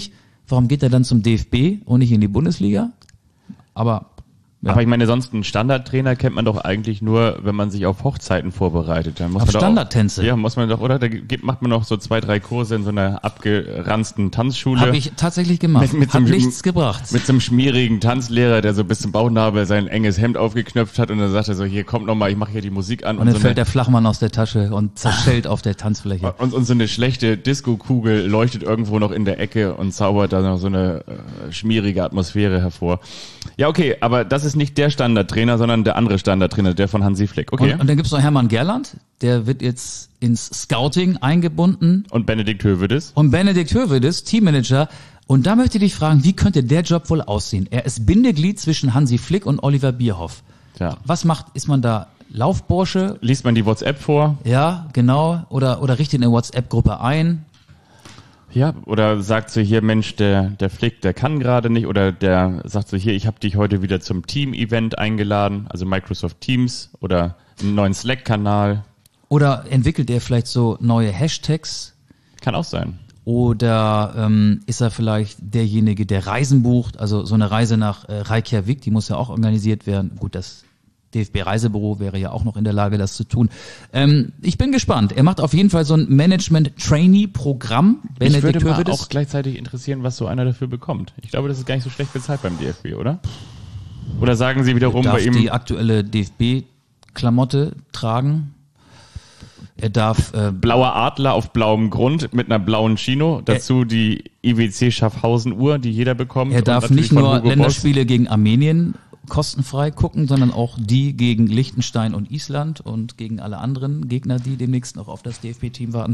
Warum geht er dann zum DFB und nicht in die Bundesliga? Aber ja. Aber ich meine, sonst einen Standardtrainer kennt man doch eigentlich nur, wenn man sich auf Hochzeiten vorbereitet. Dann muss auf man Standardtänze? Ja, muss man doch, oder? Da macht man noch so 2, 3 Kurse in so einer abgeranzten Tanzschule. Habe ich tatsächlich gemacht. Hat nichts gebracht. Mit so einem schmierigen Tanzlehrer, der so bis zum Bauchnabel sein enges Hemd aufgeknöpft hat und dann sagt er so, hier kommt noch mal, ich mache hier die Musik an. Und dann so fällt der Flachmann aus der Tasche und zerschellt auf der Tanzfläche. Und so eine schlechte Disco-Kugel leuchtet irgendwo noch in der Ecke und zaubert da noch so eine schmierige Atmosphäre hervor. Ja, okay, aber das ist nicht der Standardtrainer, sondern der andere Standardtrainer, der von Hansi Flick. Okay. Und dann gibt's noch Hermann Gerland, der wird jetzt ins Scouting eingebunden. Und Benedikt Höwedes. Teammanager. Und da möchte ich dich fragen, wie könnte der Job wohl aussehen? Er ist Bindeglied zwischen Hansi Flick und Oliver Bierhoff. Ja. Was ist man da Laufbursche? Liest man die WhatsApp vor? Ja, genau. Oder richtet eine WhatsApp-Gruppe ein? Ja, oder sagt so hier, Mensch, der Flick, der kann gerade nicht, oder der sagt so hier, ich habe dich heute wieder zum Team-Event eingeladen, also Microsoft Teams oder einen neuen Slack-Kanal. Oder entwickelt er vielleicht so neue Hashtags? Kann auch sein. Oder ist er vielleicht derjenige, der Reisen bucht, also so eine Reise nach Reykjavik, die muss ja auch organisiert werden. Gut, das DFB-Reisebüro wäre ja auch noch in der Lage, das zu tun. Ich bin gespannt. Er macht auf jeden Fall so ein Management-Trainee-Programm. Mich würde mal auch gleichzeitig interessieren, was so einer dafür bekommt. Ich glaube, das ist gar nicht so schlecht bezahlt beim DFB, oder? Oder sagen Sie wiederum bei ihm... die aktuelle DFB-Klamotte tragen. Er darf... blauer Adler auf blauem Grund mit einer blauen Chino. Dazu die IWC Schaffhausen-Uhr, die jeder bekommt. Er darf nicht nur Länderspiele gegen Armenien kostenfrei gucken, sondern auch die gegen Liechtenstein und Island und gegen alle anderen Gegner, die demnächst noch auf das DFB-Team warten.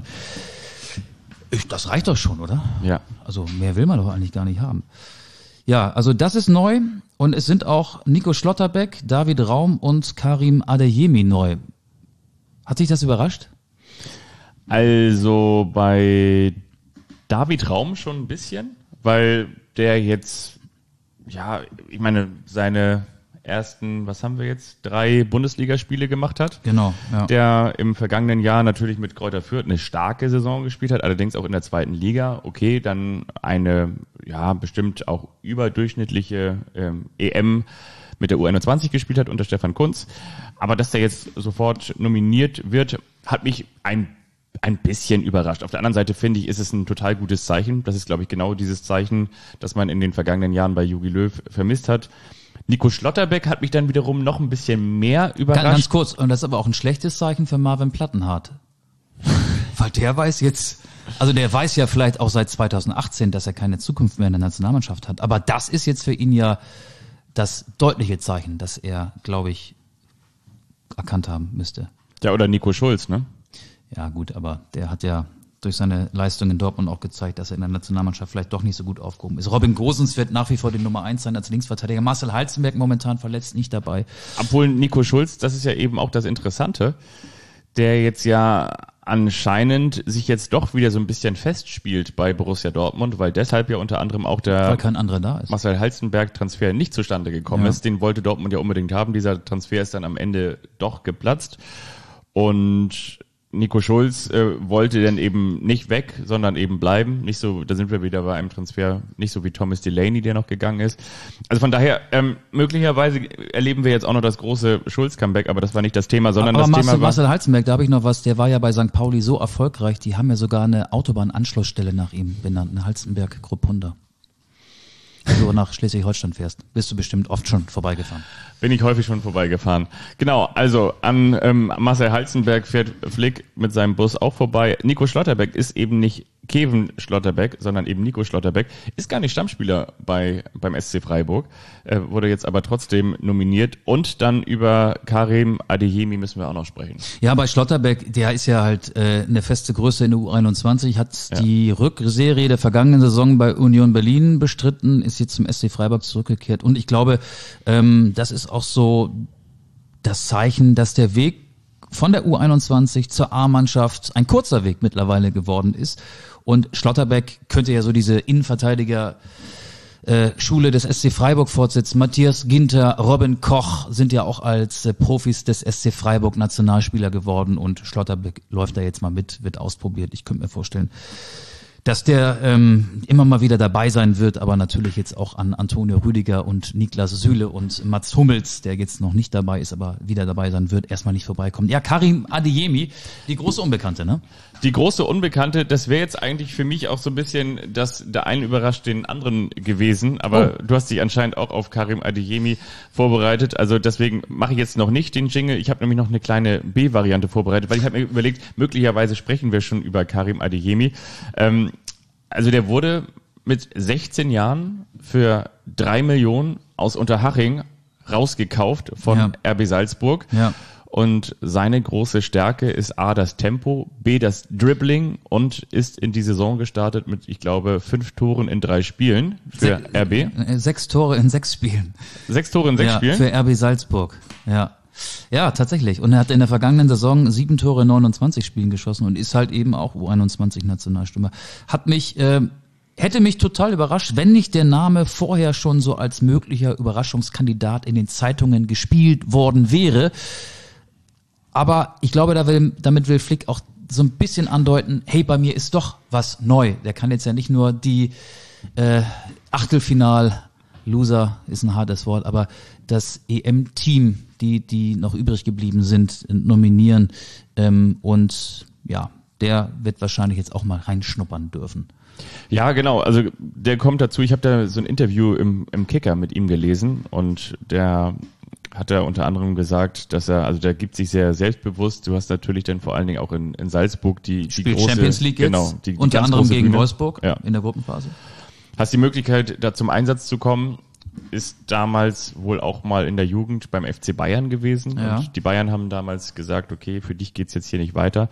Das reicht doch schon, oder? Ja. Also mehr will man doch eigentlich gar nicht haben. Ja, also das ist neu und es sind auch Nico Schlotterbeck, David Raum und Karim Adeyemi neu. Hat sich das überrascht? Also bei David Raum schon ein bisschen, weil der jetzt, ja, ich meine, seine ersten, was haben wir jetzt, 3 Bundesligaspiele gemacht hat. Genau, ja. Der im vergangenen Jahr natürlich mit Greuther Fürth eine starke Saison gespielt hat, allerdings auch in der 2. Liga. Okay, dann eine, ja, bestimmt auch überdurchschnittliche EM mit der U21 gespielt hat unter Stefan Kuntz. Aber dass der jetzt sofort nominiert wird, hat mich ein bisschen überrascht. Auf der anderen Seite finde ich, ist es ein total gutes Zeichen. Das ist, glaube ich, genau dieses Zeichen, das man in den vergangenen Jahren bei Jogi Löw vermisst hat. Nico Schlotterbeck hat mich dann wiederum noch ein bisschen mehr überrascht. Ganz kurz, und das ist aber auch ein schlechtes Zeichen für Marvin Plattenhardt. Weil der weiß jetzt, also der weiß ja vielleicht auch seit 2018, dass er keine Zukunft mehr in der Nationalmannschaft hat. Aber das ist jetzt für ihn ja das deutliche Zeichen, das er, glaube ich, erkannt haben müsste. Ja, oder Nico Schulz, ne? Ja gut, aber der hat ja durch seine Leistung in Dortmund auch gezeigt, dass er in der Nationalmannschaft vielleicht doch nicht so gut aufgehoben ist. Robin Gosens wird nach wie vor die Nummer 1 sein als Linksverteidiger. Marcel Halzenberg momentan verletzt, nicht dabei. Obwohl Nico Schulz, das ist ja eben auch das Interessante, der jetzt ja anscheinend sich jetzt doch wieder so ein bisschen festspielt bei Borussia Dortmund, weil deshalb ja unter anderem auch weil kein anderer da ist. Marcel Halzenberg-Transfer nicht zustande gekommen ist. Den wollte Dortmund ja unbedingt haben. Dieser Transfer ist dann am Ende doch geplatzt. Und Nico Schulz wollte dann eben nicht weg, sondern eben bleiben. Nicht so, da sind wir wieder bei einem Transfer, nicht so wie Thomas Delaney, der noch gegangen ist. Also von daher, möglicherweise erleben wir jetzt auch noch das große Schulz-Comeback, aber das war nicht das Thema, sondern aber das Thema war... Marcel Halzenberg, da habe ich noch was, der war ja bei St. Pauli so erfolgreich, die haben ja sogar eine Autobahnanschlussstelle nach ihm benannt, eine Halzenberg-Gruppunda. Wenn du nach Schleswig-Holstein fährst, bist du bestimmt oft schon vorbeigefahren. Bin ich häufig schon vorbeigefahren. Genau, also an Marcel Halzenberg fährt Flick mit seinem Bus auch vorbei. Nico Schlotterbeck ist eben nicht Kevin Schlotterbeck, sondern eben Nico Schlotterbeck. Ist gar nicht Stammspieler beim SC Freiburg, wurde jetzt aber trotzdem nominiert. Und dann über Karim Adeyemi müssen wir auch noch sprechen. Ja, bei Schlotterbeck, der ist ja halt eine feste Größe in der U21, hat die Rückserie der vergangenen Saison bei Union Berlin bestritten, ist jetzt zum SC Freiburg zurückgekehrt. Und ich glaube, das ist auch so das Zeichen, dass der Weg von der U21 zur A-Mannschaft ein kurzer Weg mittlerweile geworden ist. Und Schlotterbeck könnte ja so diese Innenverteidiger Schule des SC Freiburg fortsetzen. Matthias Ginter, Robin Koch sind ja auch als Profis des SC Freiburg Nationalspieler geworden und Schlotterbeck läuft da jetzt mal mit, wird ausprobiert. Ich könnte mir vorstellen, dass der immer mal wieder dabei sein wird, aber natürlich jetzt auch an Antonio Rüdiger und Niklas Süle und Mats Hummels, der jetzt noch nicht dabei ist, aber wieder dabei sein wird, erstmal nicht vorbeikommt. Ja, Karim Adeyemi, die große Unbekannte, ne? Die große Unbekannte, das wäre jetzt eigentlich für mich auch so ein bisschen, dass der eine überrascht den anderen gewesen, aber du hast dich anscheinend auch auf Karim Adeyemi vorbereitet, also deswegen mache ich jetzt noch nicht den Jingle. Ich habe nämlich noch eine kleine B-Variante vorbereitet, weil ich habe mir überlegt, möglicherweise sprechen wir schon über Karim Adeyemi. Also der wurde mit 16 Jahren für 3 Millionen aus Unterhaching rausgekauft von RB Salzburg. Ja. Und seine große Stärke ist A, das Tempo, B, das Dribbling und ist in die Saison gestartet mit, ich glaube, 5 Toren in 3 Spielen für RB. 6 Tore in 6 Spielen. 6 Tore in 6 Spielen? Für RB Salzburg, ja. Ja, tatsächlich. Und er hat in der vergangenen Saison 7 Tore in 29 Spielen geschossen und ist halt eben auch U21-Nationalstürmer. Hätte mich total überrascht, wenn nicht der Name vorher schon so als möglicher Überraschungskandidat in den Zeitungen gespielt worden wäre. Aber ich glaube, damit will Flick auch so ein bisschen andeuten, hey, bei mir ist doch was neu. Der kann jetzt ja nicht nur die Achtelfinal-Loser, ist ein hartes Wort, aber das EM-Team, die noch übrig geblieben sind, nominieren. Und ja, der wird wahrscheinlich jetzt auch mal reinschnuppern dürfen. Ja, genau. Also der kommt dazu. Ich habe da so ein Interview im Kicker mit ihm gelesen und der hat er unter anderem gesagt, dass er, also der gibt sich sehr selbstbewusst. Du hast natürlich dann vor allen Dingen auch in Salzburg die große Champions League jetzt, genau, die unter ganz anderem große gegen Bühne. Wolfsburg in der Gruppenphase. Hast die Möglichkeit, da zum Einsatz zu kommen, ist damals wohl auch mal in der Jugend beim FC Bayern gewesen. Ja. Und die Bayern haben damals gesagt, okay, für dich geht's jetzt hier nicht weiter.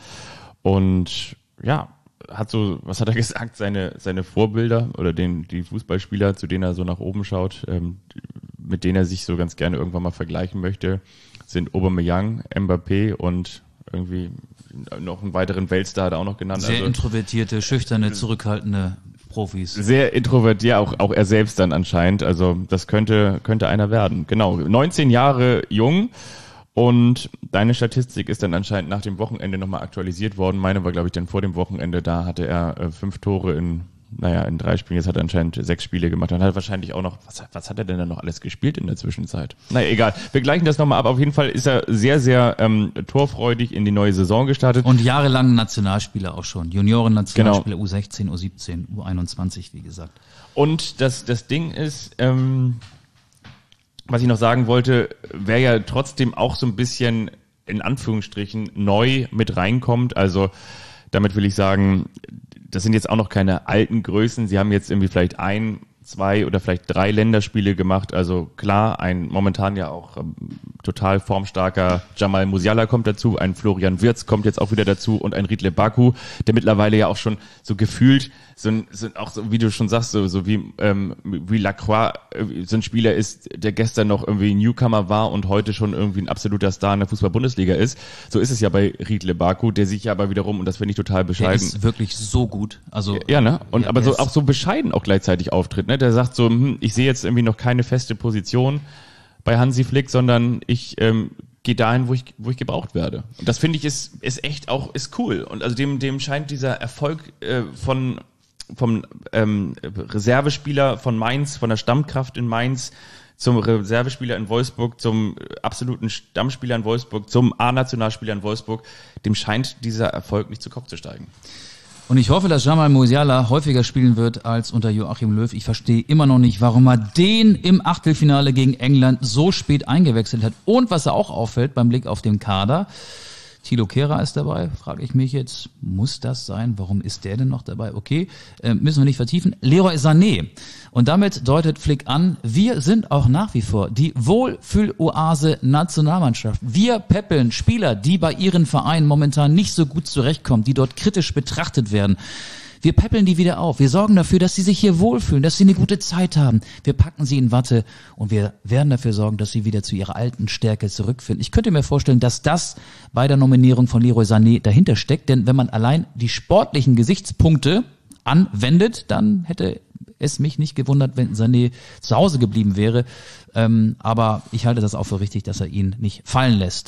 Und ja, was hat er gesagt? Seine Vorbilder oder die Fußballspieler, zu denen er so nach oben schaut, mit denen er sich so ganz gerne irgendwann mal vergleichen möchte, sind Aubameyang, Mbappé und irgendwie noch einen weiteren Weltstar hat er auch noch genannt. Sehr introvertierte, schüchterne, zurückhaltende Profis. Sehr introvertiert, auch er selbst dann anscheinend. Also das könnte einer werden. Genau, 19 Jahre jung. Und deine Statistik ist dann anscheinend nach dem Wochenende nochmal aktualisiert worden. Meine war, glaube ich, dann vor dem Wochenende. Da hatte er 5 Tore in 3 Spielen. Jetzt hat er anscheinend 6 Spiele gemacht. Dann hat er wahrscheinlich auch noch, was hat er denn da noch alles gespielt in der Zwischenzeit? Naja, egal. Wir gleichen das nochmal ab. Auf jeden Fall ist er sehr, sehr torfreudig in die neue Saison gestartet. Und jahrelang Nationalspieler auch schon. Junioren-Nationalspieler, genau. U16, U17, U21, wie gesagt. Und das Ding ist, was ich noch sagen wollte, wer ja trotzdem auch so ein bisschen in Anführungsstrichen neu mit reinkommt. Also damit will ich sagen, das sind jetzt auch noch keine alten Größen. Sie haben jetzt irgendwie vielleicht 1, 2 oder vielleicht 3 Länderspiele gemacht. Also klar, ein momentan ja auch total formstarker Jamal Musiala kommt dazu, ein Florian Wirtz kommt jetzt auch wieder dazu und ein Riedle Baku, der mittlerweile ja auch schon so gefühlt auch so, wie du schon sagst, so wie Lacroix so ein Spieler ist, der gestern noch irgendwie Newcomer war und heute schon irgendwie ein absoluter Star in der Fußball-Bundesliga ist. So ist es ja bei Riedle Baku, der sich ja aber wiederum, und das finde ich total bescheiden. Der ist wirklich so gut. Also ja, ne? Und ja, aber so auch so bescheiden auch gleichzeitig auftritt, ne? Der sagt so, ich sehe jetzt irgendwie noch keine feste Position bei Hansi Flick, sondern ich gehe dahin, wo ich gebraucht werde. Und das finde ich ist echt auch ist cool. Und also dem scheint dieser Erfolg vom Reservespieler von Mainz, von der Stammkraft in Mainz zum Reservespieler in Wolfsburg, zum absoluten Stammspieler in Wolfsburg, zum A-Nationalspieler in Wolfsburg, dem scheint dieser Erfolg nicht zu Kopf zu steigen. Und ich hoffe, dass Jamal Musiala häufiger spielen wird als unter Joachim Löw. Ich verstehe immer noch nicht, warum er den im Achtelfinale gegen England so spät eingewechselt hat. Und was er auch auffällt beim Blick auf den Kader, Thilo Kehrer ist dabei, frage ich mich jetzt, muss das sein? Warum ist der denn noch dabei? Okay, müssen wir nicht vertiefen. Leroy Sané. Und damit deutet Flick an, wir sind auch nach wie vor die Wohlfühl-Oase Nationalmannschaft. Wir peppeln Spieler, die bei ihren Vereinen momentan nicht so gut zurechtkommen, die dort kritisch betrachtet werden. Wir peppeln die wieder auf. Wir sorgen dafür, dass sie sich hier wohlfühlen, dass sie eine gute Zeit haben. Wir packen sie in Watte und wir werden dafür sorgen, dass sie wieder zu ihrer alten Stärke zurückfinden. Ich könnte mir vorstellen, dass das bei der Nominierung von Leroy Sané dahinter steckt, denn wenn man allein die sportlichen Gesichtspunkte anwendet, dann hätte es mich nicht gewundert, wenn Sané zu Hause geblieben wäre. Aber ich halte das auch für richtig, dass er ihn nicht fallen lässt.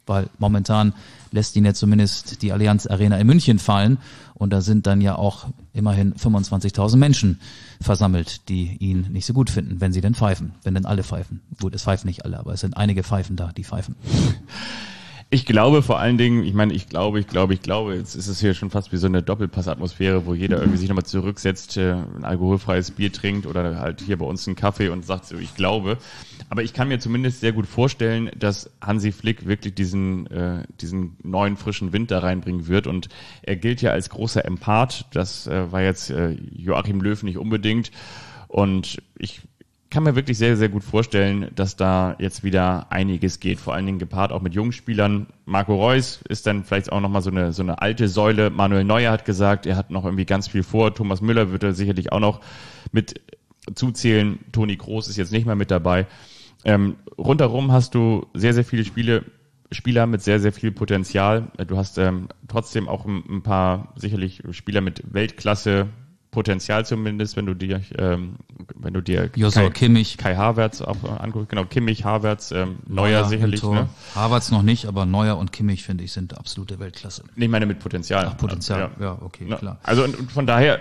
weil momentan lässt ihn ja zumindest die Allianz Arena in München fallen und da sind dann ja auch immerhin 25.000 Menschen versammelt, die ihn nicht so gut finden, wenn sie denn pfeifen, wenn denn alle pfeifen. Gut, es pfeifen nicht alle, aber es sind einige Pfeifen da, die pfeifen. Ich glaube vor allen Dingen, ich glaube, jetzt ist es hier schon fast wie so eine Doppelpassatmosphäre, wo jeder irgendwie sich nochmal zurücksetzt, ein alkoholfreies Bier trinkt oder halt hier bei uns einen Kaffee und sagt so, ich glaube. Aber ich kann mir zumindest sehr gut vorstellen, dass Hansi Flick wirklich diesen neuen, frischen Wind da reinbringen wird und er gilt ja als großer Empath, das war jetzt Joachim Löw nicht unbedingt und ich kann mir wirklich sehr, sehr gut vorstellen, dass da jetzt wieder einiges geht, vor allen Dingen gepaart auch mit jungen Spielern. Marco Reus ist dann vielleicht auch nochmal so eine alte Säule. Manuel Neuer hat gesagt, er hat noch irgendwie ganz viel vor. Thomas Müller wird er sicherlich auch noch mit zuzählen. Toni Kroos ist jetzt nicht mehr mit dabei. Rundherum hast du sehr, sehr viele Spieler mit sehr, sehr viel Potenzial. Du hast trotzdem auch ein paar sicherlich Spieler mit Weltklasse Potenzial zumindest, wenn du dir Kimmich, Kai Havertz auch anguckst, genau, Kimmich, Havertz, Neuer sicherlich. Ne? Havertz noch nicht, aber Neuer und Kimmich, finde ich, sind absolute Weltklasse. Ich meine mit Potenzial. Ach, Potenzial, ja okay, klar. Also und von daher,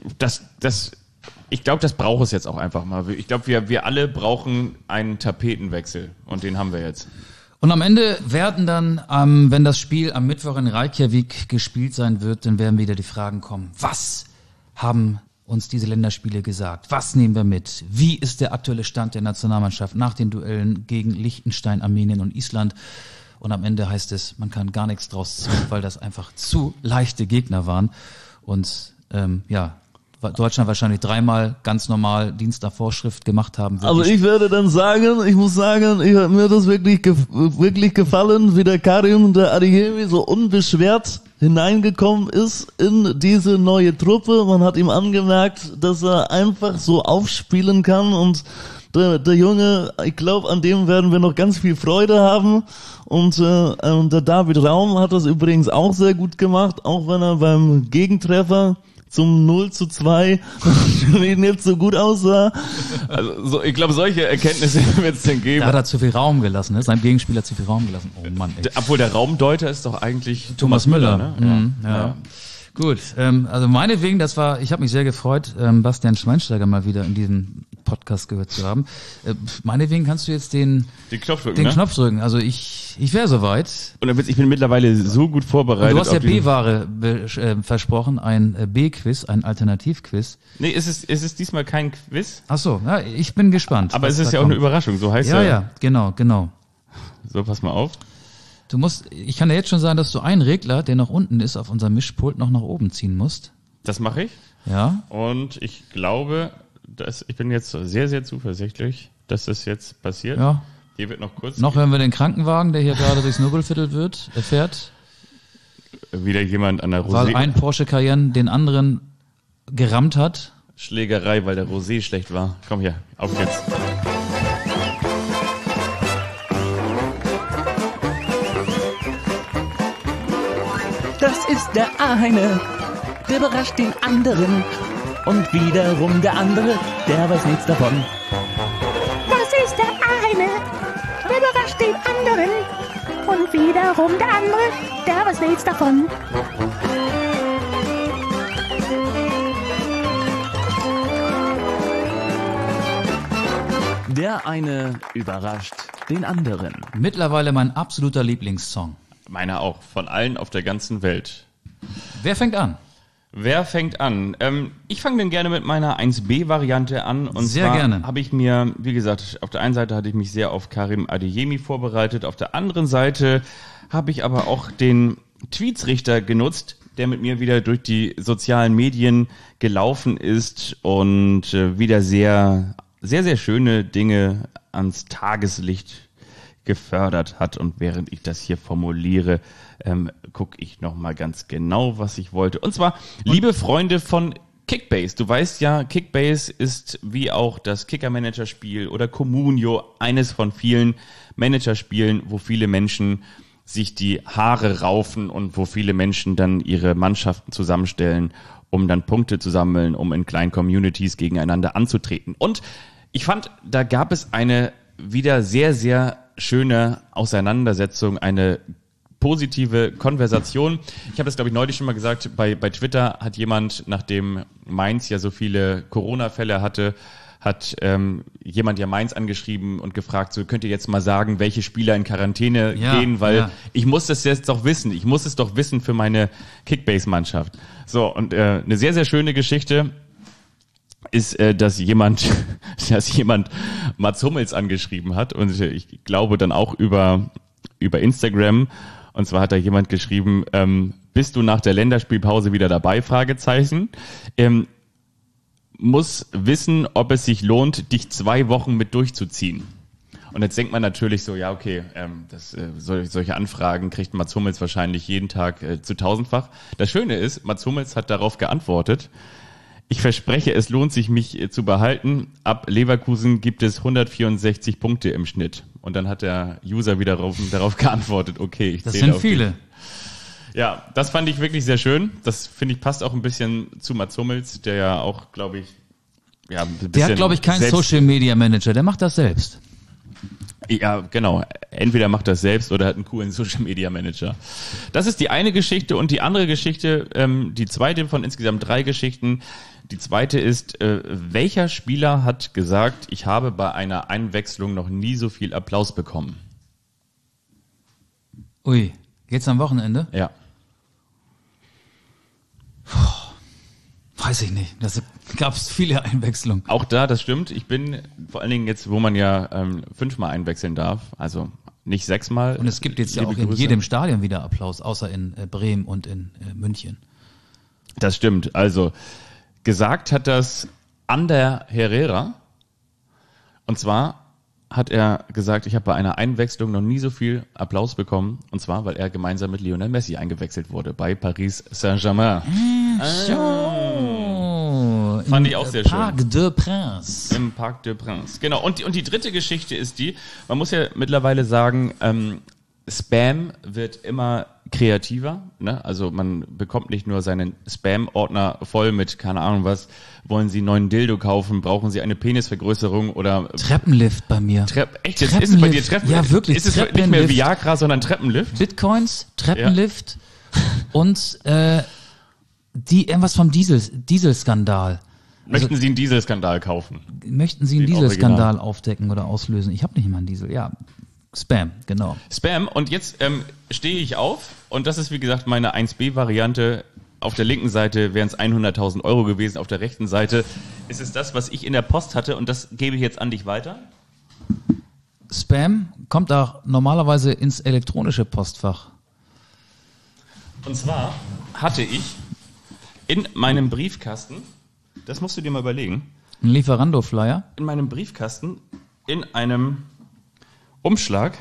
ich glaube, das braucht es jetzt auch einfach mal. Ich glaube, wir alle brauchen einen Tapetenwechsel und den haben wir jetzt. Und am Ende werden dann, wenn das Spiel am Mittwoch in Reykjavik gespielt sein wird, dann werden wieder die Fragen kommen, was haben uns diese Länderspiele gesagt? Was nehmen wir mit? Wie ist der aktuelle Stand der Nationalmannschaft nach den Duellen gegen Liechtenstein, Armenien und Island? Und am Ende heißt es, man kann gar nichts draus ziehen, weil das einfach zu leichte Gegner waren. Und Deutschland wahrscheinlich 3-mal ganz normal Dienst nach Vorschrift gemacht haben wird. Also ich werde dann sagen, ich muss sagen, mir hat das wirklich gefallen, wie der Karim und der Adeyemi so unbeschwert hineingekommen ist in diese neue Truppe. Man hat ihm angemerkt, dass er einfach so aufspielen kann und der Junge, ich glaube, an dem werden wir noch ganz viel Freude haben und der David Raum hat das übrigens auch sehr gut gemacht, auch wenn er beim Gegentreffer zum 0:2 nicht so gut aussah. Also ich glaube, solche Erkenntnisse wird es denn geben. Da hat er zu viel Raum gelassen, ne? Seinem Gegenspieler zu viel Raum gelassen. Oh Mann, ey. Obwohl der Raumdeuter ist doch eigentlich Thomas Müller. Ne? Ja. Gut, also meinetwegen, ich habe mich sehr gefreut, Bastian Schweinsteiger mal wieder in diesem Podcast gehört zu haben. Meinetwegen kannst du jetzt den Knopf drücken. Also ich wäre soweit. Und ich bin mittlerweile so gut vorbereitet. Und du hast ja B-Ware versprochen, ein B-Quiz, ein Alternativquiz. Nee, ist es diesmal kein Quiz? Ach so, ja, ich bin gespannt. Aber es ist ja auch eine Überraschung, so heißt ja. Ja, genau. So, pass mal auf. Ich kann dir jetzt schon sagen, dass du einen Regler, der noch unten ist, auf unserem Mischpult noch nach oben ziehen musst. Das mache ich. Ja. Und ich glaube, ich bin jetzt sehr, sehr zuversichtlich, dass das jetzt passiert. Ja. Hier wird noch kurz. Noch hören wir den Krankenwagen, der hier gerade durchs Nobelviertel fährt. Wieder jemand an der Rosé. Weil ein Porsche Cayenne den anderen gerammt hat. Schlägerei, weil der Rosé schlecht war. Komm hier, auf geht's. Das ist der eine, der überrascht den anderen. Und wiederum der andere, der weiß nichts davon. Das ist der eine, der überrascht den anderen. Und wiederum der andere, der weiß nichts davon. Der eine überrascht den anderen. Mittlerweile mein absoluter Lieblingssong. Meiner auch, von allen auf der ganzen Welt. Wer fängt an? Ich fange dann gerne mit meiner 1B-Variante an. Und sehr zwar gerne. Habe ich mir, wie gesagt, auf der einen Seite hatte ich mich sehr auf Karim Adeyemi vorbereitet, auf der anderen Seite habe ich aber auch den Tweetsrichter genutzt, der mit mir wieder durch die sozialen Medien gelaufen ist und wieder sehr, sehr, sehr schöne Dinge ans Tageslicht gefördert hat. Und während ich das hier formuliere, gucke ich nochmal ganz genau, was ich wollte. Und zwar, liebe Freunde von Kickbase. Du weißt ja, Kickbase ist wie auch das Kicker-Manager-Spiel oder Communio eines von vielen Managerspielen, wo viele Menschen sich die Haare raufen und wo viele Menschen dann ihre Mannschaften zusammenstellen, um dann Punkte zu sammeln, um in kleinen Communities gegeneinander anzutreten. Und ich fand, da gab es eine wieder sehr, sehr schöne Auseinandersetzung, eine positive Konversation. Ich habe das, glaube ich, neulich schon mal gesagt, bei Twitter hat jemand, nachdem Mainz ja so viele Corona-Fälle hatte, hat jemand ja Mainz angeschrieben und gefragt, so könnt ihr jetzt mal sagen, welche Spieler in Quarantäne gehen, weil ich muss das jetzt doch wissen. Ich muss es doch wissen für meine Kickbase-Mannschaft. So, und eine sehr, sehr schöne Geschichte ist, dass jemand Mats Hummels angeschrieben hat und ich glaube dann auch über Instagram. Und zwar hat da jemand geschrieben, bist du nach der Länderspielpause wieder dabei? Fragezeichen. Muss wissen, ob es sich lohnt, dich 2 Wochen mit durchzuziehen. Und jetzt denkt man natürlich so, ja okay, solche Anfragen kriegt Mats Hummels wahrscheinlich jeden Tag zu 1000-fach. Das Schöne ist, Mats Hummels hat darauf geantwortet, ich verspreche, es lohnt sich, mich zu behalten. Ab Leverkusen gibt es 164 Punkte im Schnitt. Und dann hat der User wieder darauf geantwortet, okay, ich zähle auf Das sind viele. Ja, das fand ich wirklich sehr schön. Das, finde ich, passt auch ein bisschen zu Mats Hummels, der ja auch, glaube ich, ja, ein bisschen Der hat, glaube ich, keinen selbst- Social Media Manager, der macht das selbst. Ja, genau. Entweder macht das selbst oder hat einen coolen Social Media Manager. Das ist die eine Geschichte und die andere Geschichte, die zweite von insgesamt 3 Geschichten. Die zweite ist, welcher Spieler hat gesagt, ich habe bei einer Einwechslung noch nie so viel Applaus bekommen? Ui, jetzt am Wochenende? Ja. Weiß ich nicht. Das gab's viele Einwechslungen. Auch da, das stimmt. Ich bin vor allen Dingen jetzt, wo man ja 5-mal einwechseln darf, also nicht 6-mal. Und es gibt jetzt ja Liebe auch in Grüße. jedem Stadion wieder Applaus, außer in Bremen und in München. Das stimmt. Also gesagt hat das Ander Herrera. Und zwar hat er gesagt, ich habe bei einer Einwechslung noch nie so viel Applaus bekommen. Und zwar, weil er gemeinsam mit Lionel Messi eingewechselt wurde bei Paris Saint-Germain. So. Fand ich auch sehr schön. Parc des Princes. Im Parc des Princes. Genau. Und die dritte Geschichte ist die, man muss ja mittlerweile sagen, Spam wird immer kreativer, ne? Also man bekommt nicht nur seinen Spam-Ordner voll mit, keine Ahnung was, wollen Sie einen neuen Dildo kaufen, brauchen Sie eine Penisvergrößerung oder Treppenlift bei mir. echt, jetzt ist es bei dir Treppenlift. Ja, wirklich, Ist es nicht mehr Treppenlift. Viagra, sondern Treppenlift? Bitcoins, Treppenlift und irgendwas vom Dieselskandal. Möchten Sie einen Dieselskandal kaufen? Möchten Sie einen Den Dieselskandal aufdecken oder auslösen? Ich habe nicht mal einen Diesel. Ja, Spam, genau. Spam. Und jetzt stehe ich auf und das ist wie gesagt meine 1B-Variante. Auf der linken Seite wären es 100.000 Euro gewesen, auf der rechten Seite ist es das, was ich in der Post hatte und das gebe ich jetzt an dich weiter. Spam kommt auch normalerweise ins elektronische Postfach. Und zwar hatte ich in meinem Briefkasten, das musst du dir mal überlegen, Ein Lieferando-Flyer. in meinem Briefkasten, in einem Umschlag,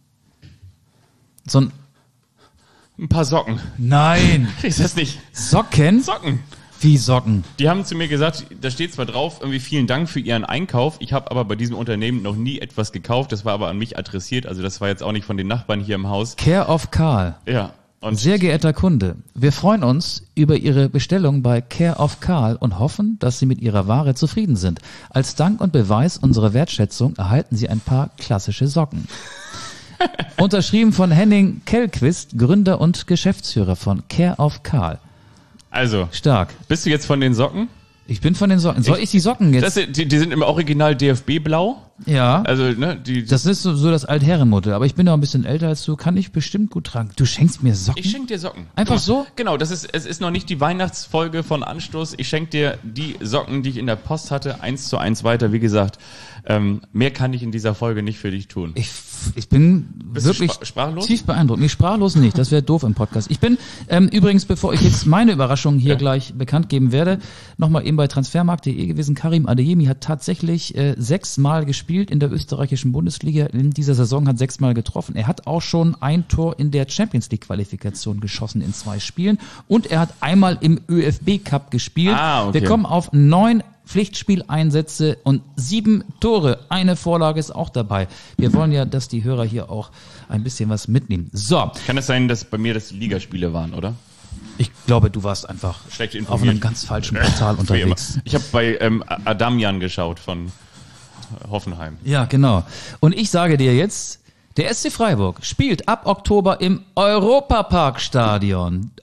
So ein paar Socken. Nein! Kriegst du das nicht? Socken? Socken. Wie Socken? Die haben zu mir gesagt, da steht zwar drauf, irgendwie vielen Dank für Ihren Einkauf. Ich habe aber bei diesem Unternehmen noch nie etwas gekauft. Das war aber an mich adressiert. Also das war jetzt auch nicht von den Nachbarn hier im Haus. Care of Karl. Ja. Und Sehr geehrter Kunde, wir freuen uns über Ihre Bestellung bei Care of Karl und hoffen, dass Sie mit Ihrer Ware zufrieden sind. Als Dank und Beweis unserer Wertschätzung erhalten Sie ein paar klassische Socken. Unterschrieben von Henning Kellquist, Gründer und Geschäftsführer von Care of Karl. also, Stark. bist du jetzt von den Socken? Ich bin von den Socken. Soll ich die Socken jetzt? Das sind, die sind im Original DFB-Blau. Ja. Also, ne, Das ist so das Altherrenmodell, aber ich bin noch ein bisschen älter als du, kann ich bestimmt gut tragen. Du schenkst mir Socken? Ich schenke dir Socken. Einfach Guck mal. so? Genau, es ist noch nicht die Weihnachtsfolge von Anstoß. Ich schenke dir die Socken, die ich in der Post hatte, 1:1 weiter. Wie gesagt, mehr kann ich in dieser Folge nicht für dich tun. Ich bin Bist du wirklich sprachlos? tief beeindruckt. Nee, sprachlos nicht, das wäre doof im Podcast. Ich bin übrigens, bevor ich jetzt meine Überraschung hier gleich bekannt geben werde, nochmal eben bei transfermarkt.de gewesen. Karim Adeyemi hat tatsächlich 6-mal gespielt in der österreichischen Bundesliga. In dieser Saison hat 6-mal getroffen. Er hat auch schon ein Tor in der Champions League Qualifikation geschossen in 2 Spielen und er hat einmal im ÖFB Cup gespielt. Ah, okay. Wir kommen auf 9 Pflichtspieleinsätze und 7 Tore. Eine Vorlage ist auch dabei. Wir wollen ja, dass die Hörer hier auch ein bisschen was mitnehmen. So, Kann es sein, dass bei mir das Ligaspiele waren, oder? ich glaube, du warst einfach Schlecht auf informiert. einem ganz falschen Portal Wie immer. unterwegs. Ich habe bei Adamian geschaut von Hoffenheim. Ja, genau. Und ich sage dir jetzt, Der SC Freiburg spielt ab Oktober im Europaparkstadion.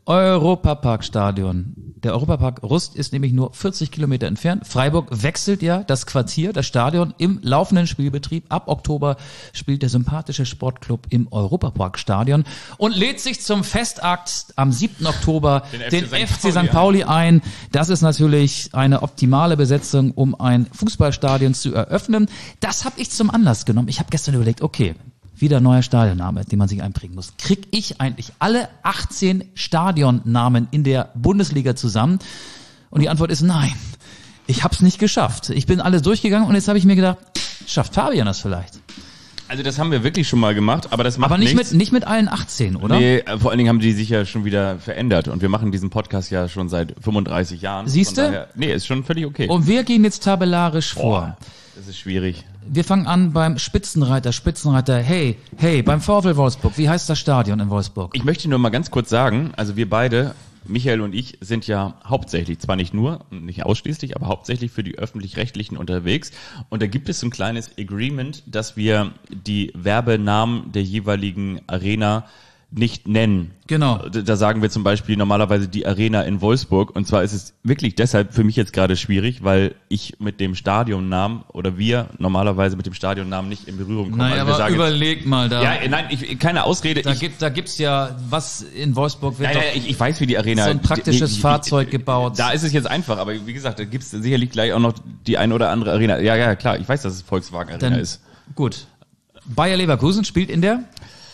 Der Europapark Rust ist nämlich nur 40 Kilometer entfernt. Freiburg wechselt ja das Quartier, das Stadion im laufenden Spielbetrieb. Ab Oktober spielt der sympathische Sportclub im Europaparkstadion und lädt sich zum Festakt am 7. Oktober den FC St. Pauli ein. Das ist natürlich eine optimale Besetzung, um ein Fußballstadion zu eröffnen. Das habe ich zum Anlass genommen. Ich habe gestern überlegt, okay, wieder neuer Stadionname, den man sich einprägen muss. Krieg ich eigentlich alle 18 Stadionnamen in der Bundesliga zusammen? Und die Antwort ist nein. Ich habe es nicht geschafft. Ich bin alles durchgegangen und jetzt habe ich mir gedacht, schafft Fabian das vielleicht? Also das haben wir wirklich schon mal gemacht, aber das macht Aber nichts. nicht mit allen 18, oder? Nee, vor allen Dingen haben die sich ja schon wieder verändert und wir machen diesen Podcast ja schon seit 35 Jahren. Siehst du? Von daher- Nee, ist schon völlig okay. Und wir gehen jetzt tabellarisch vor. Das ist schwierig. Wir fangen an beim Spitzenreiter, hey, beim VfL Wolfsburg. Wie heißt das Stadion in Wolfsburg? Ich möchte nur mal ganz kurz sagen, also wir beide, Michael und ich, sind ja hauptsächlich, zwar nicht nur, nicht ausschließlich, aber hauptsächlich für die Öffentlich-Rechtlichen unterwegs. Und da gibt es so ein kleines Agreement, dass wir die Werbenamen der jeweiligen Arena nicht nennen. Genau. Da sagen wir zum Beispiel normalerweise die Arena in Wolfsburg. Und zwar ist es wirklich deshalb für mich jetzt gerade schwierig, weil ich mit dem Stadionnamen oder wir normalerweise mit dem Stadionnamen nicht in Berührung kommen. Naja, wir aber sagen überleg mal da. ja, nein, keine Ausrede. Da gibt's ja, was in Wolfsburg wird Nein, doch ich weiß, wie die Arena... so ein praktisches Fahrzeug gebaut. Da ist es jetzt einfach, aber wie gesagt, da gibt's sicherlich gleich auch noch die ein oder andere Arena. Ja, klar, ich weiß, dass es Volkswagen Arena Dann, ist. gut. Bayer Leverkusen spielt in der?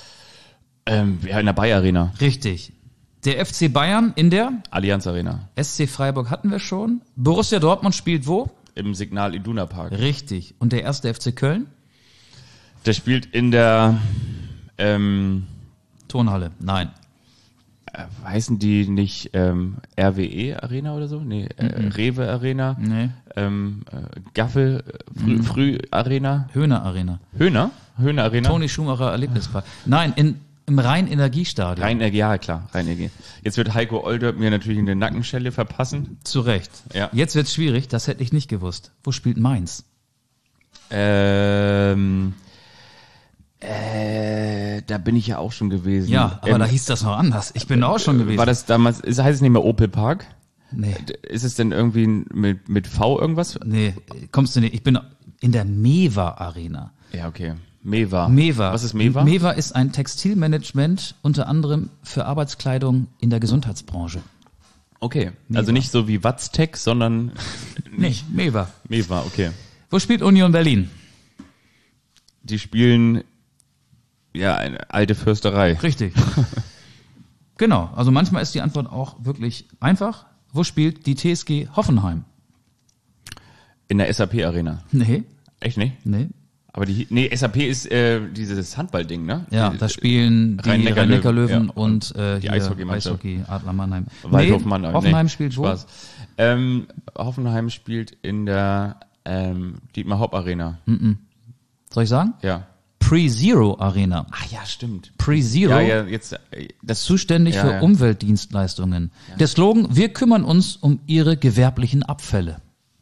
In der Bayer Arena. Richtig. Der FC Bayern in der? Allianz Arena. SC Freiburg hatten wir schon. Borussia Dortmund spielt wo? Im Signal Iduna Park. Richtig. Und der erste FC Köln? Der spielt in der, Turnhalle. Nein. heißen die nicht RWE Arena oder so? Nee, Rewe Arena. Nee. Gaffel, Früh Arena. Höhner Arena. Höhner Arena. Toni Schumacher Erlebnispark. Nein, im Rhein-Energiestadion. Ja, klar, Rhein-Energie. Jetzt wird Heiko Older mir natürlich eine Nackenschelle verpassen. Zu Recht. Ja. Jetzt wird's schwierig, das hätte ich nicht gewusst. Wo spielt Mainz? Da bin ich ja auch schon gewesen. Ja, aber da hieß das noch anders. Ich bin auch schon gewesen. War das damals, heißt es nicht mehr Opel Park? Nee, Ist es denn irgendwie mit V irgendwas? nee, kommst du nicht. Ich bin in der Mewa Arena. Ja, okay. Mewa. Was ist Mewa? Mewa ist ein Textilmanagement, unter anderem für Arbeitskleidung in der Gesundheitsbranche. Okay. Also nicht so wie Watztec, sondern Nicht, Mewa. Mewa, okay. Wo spielt Union Berlin? Die spielen ja eine alte Fürsterei. Richtig. Genau, also manchmal ist die Antwort auch wirklich einfach. Wo spielt die TSG Hoffenheim? In der SAP Arena. Nee, Echt nicht? nee. Aber SAP ist dieses Handballding, ne? Ja, da spielen die Rhein-Neckar-Löwen, Rhein-Neckar-Löwen ja. und die hier Eishockeymannschaft. Eishockey, Adler Mannheim. Waldhof Mannheim. Hoffenheim spielt wo? Spaß. Hoffenheim spielt in der Dietmar Hopp Arena. Soll ich sagen? Ja. Pre-Zero Arena. Ach ja, stimmt. Pre-Zero, Ja, jetzt das zuständig Ja, für ja. Umweltdienstleistungen. Der Slogan, wir kümmern uns um Ihre gewerblichen Abfälle.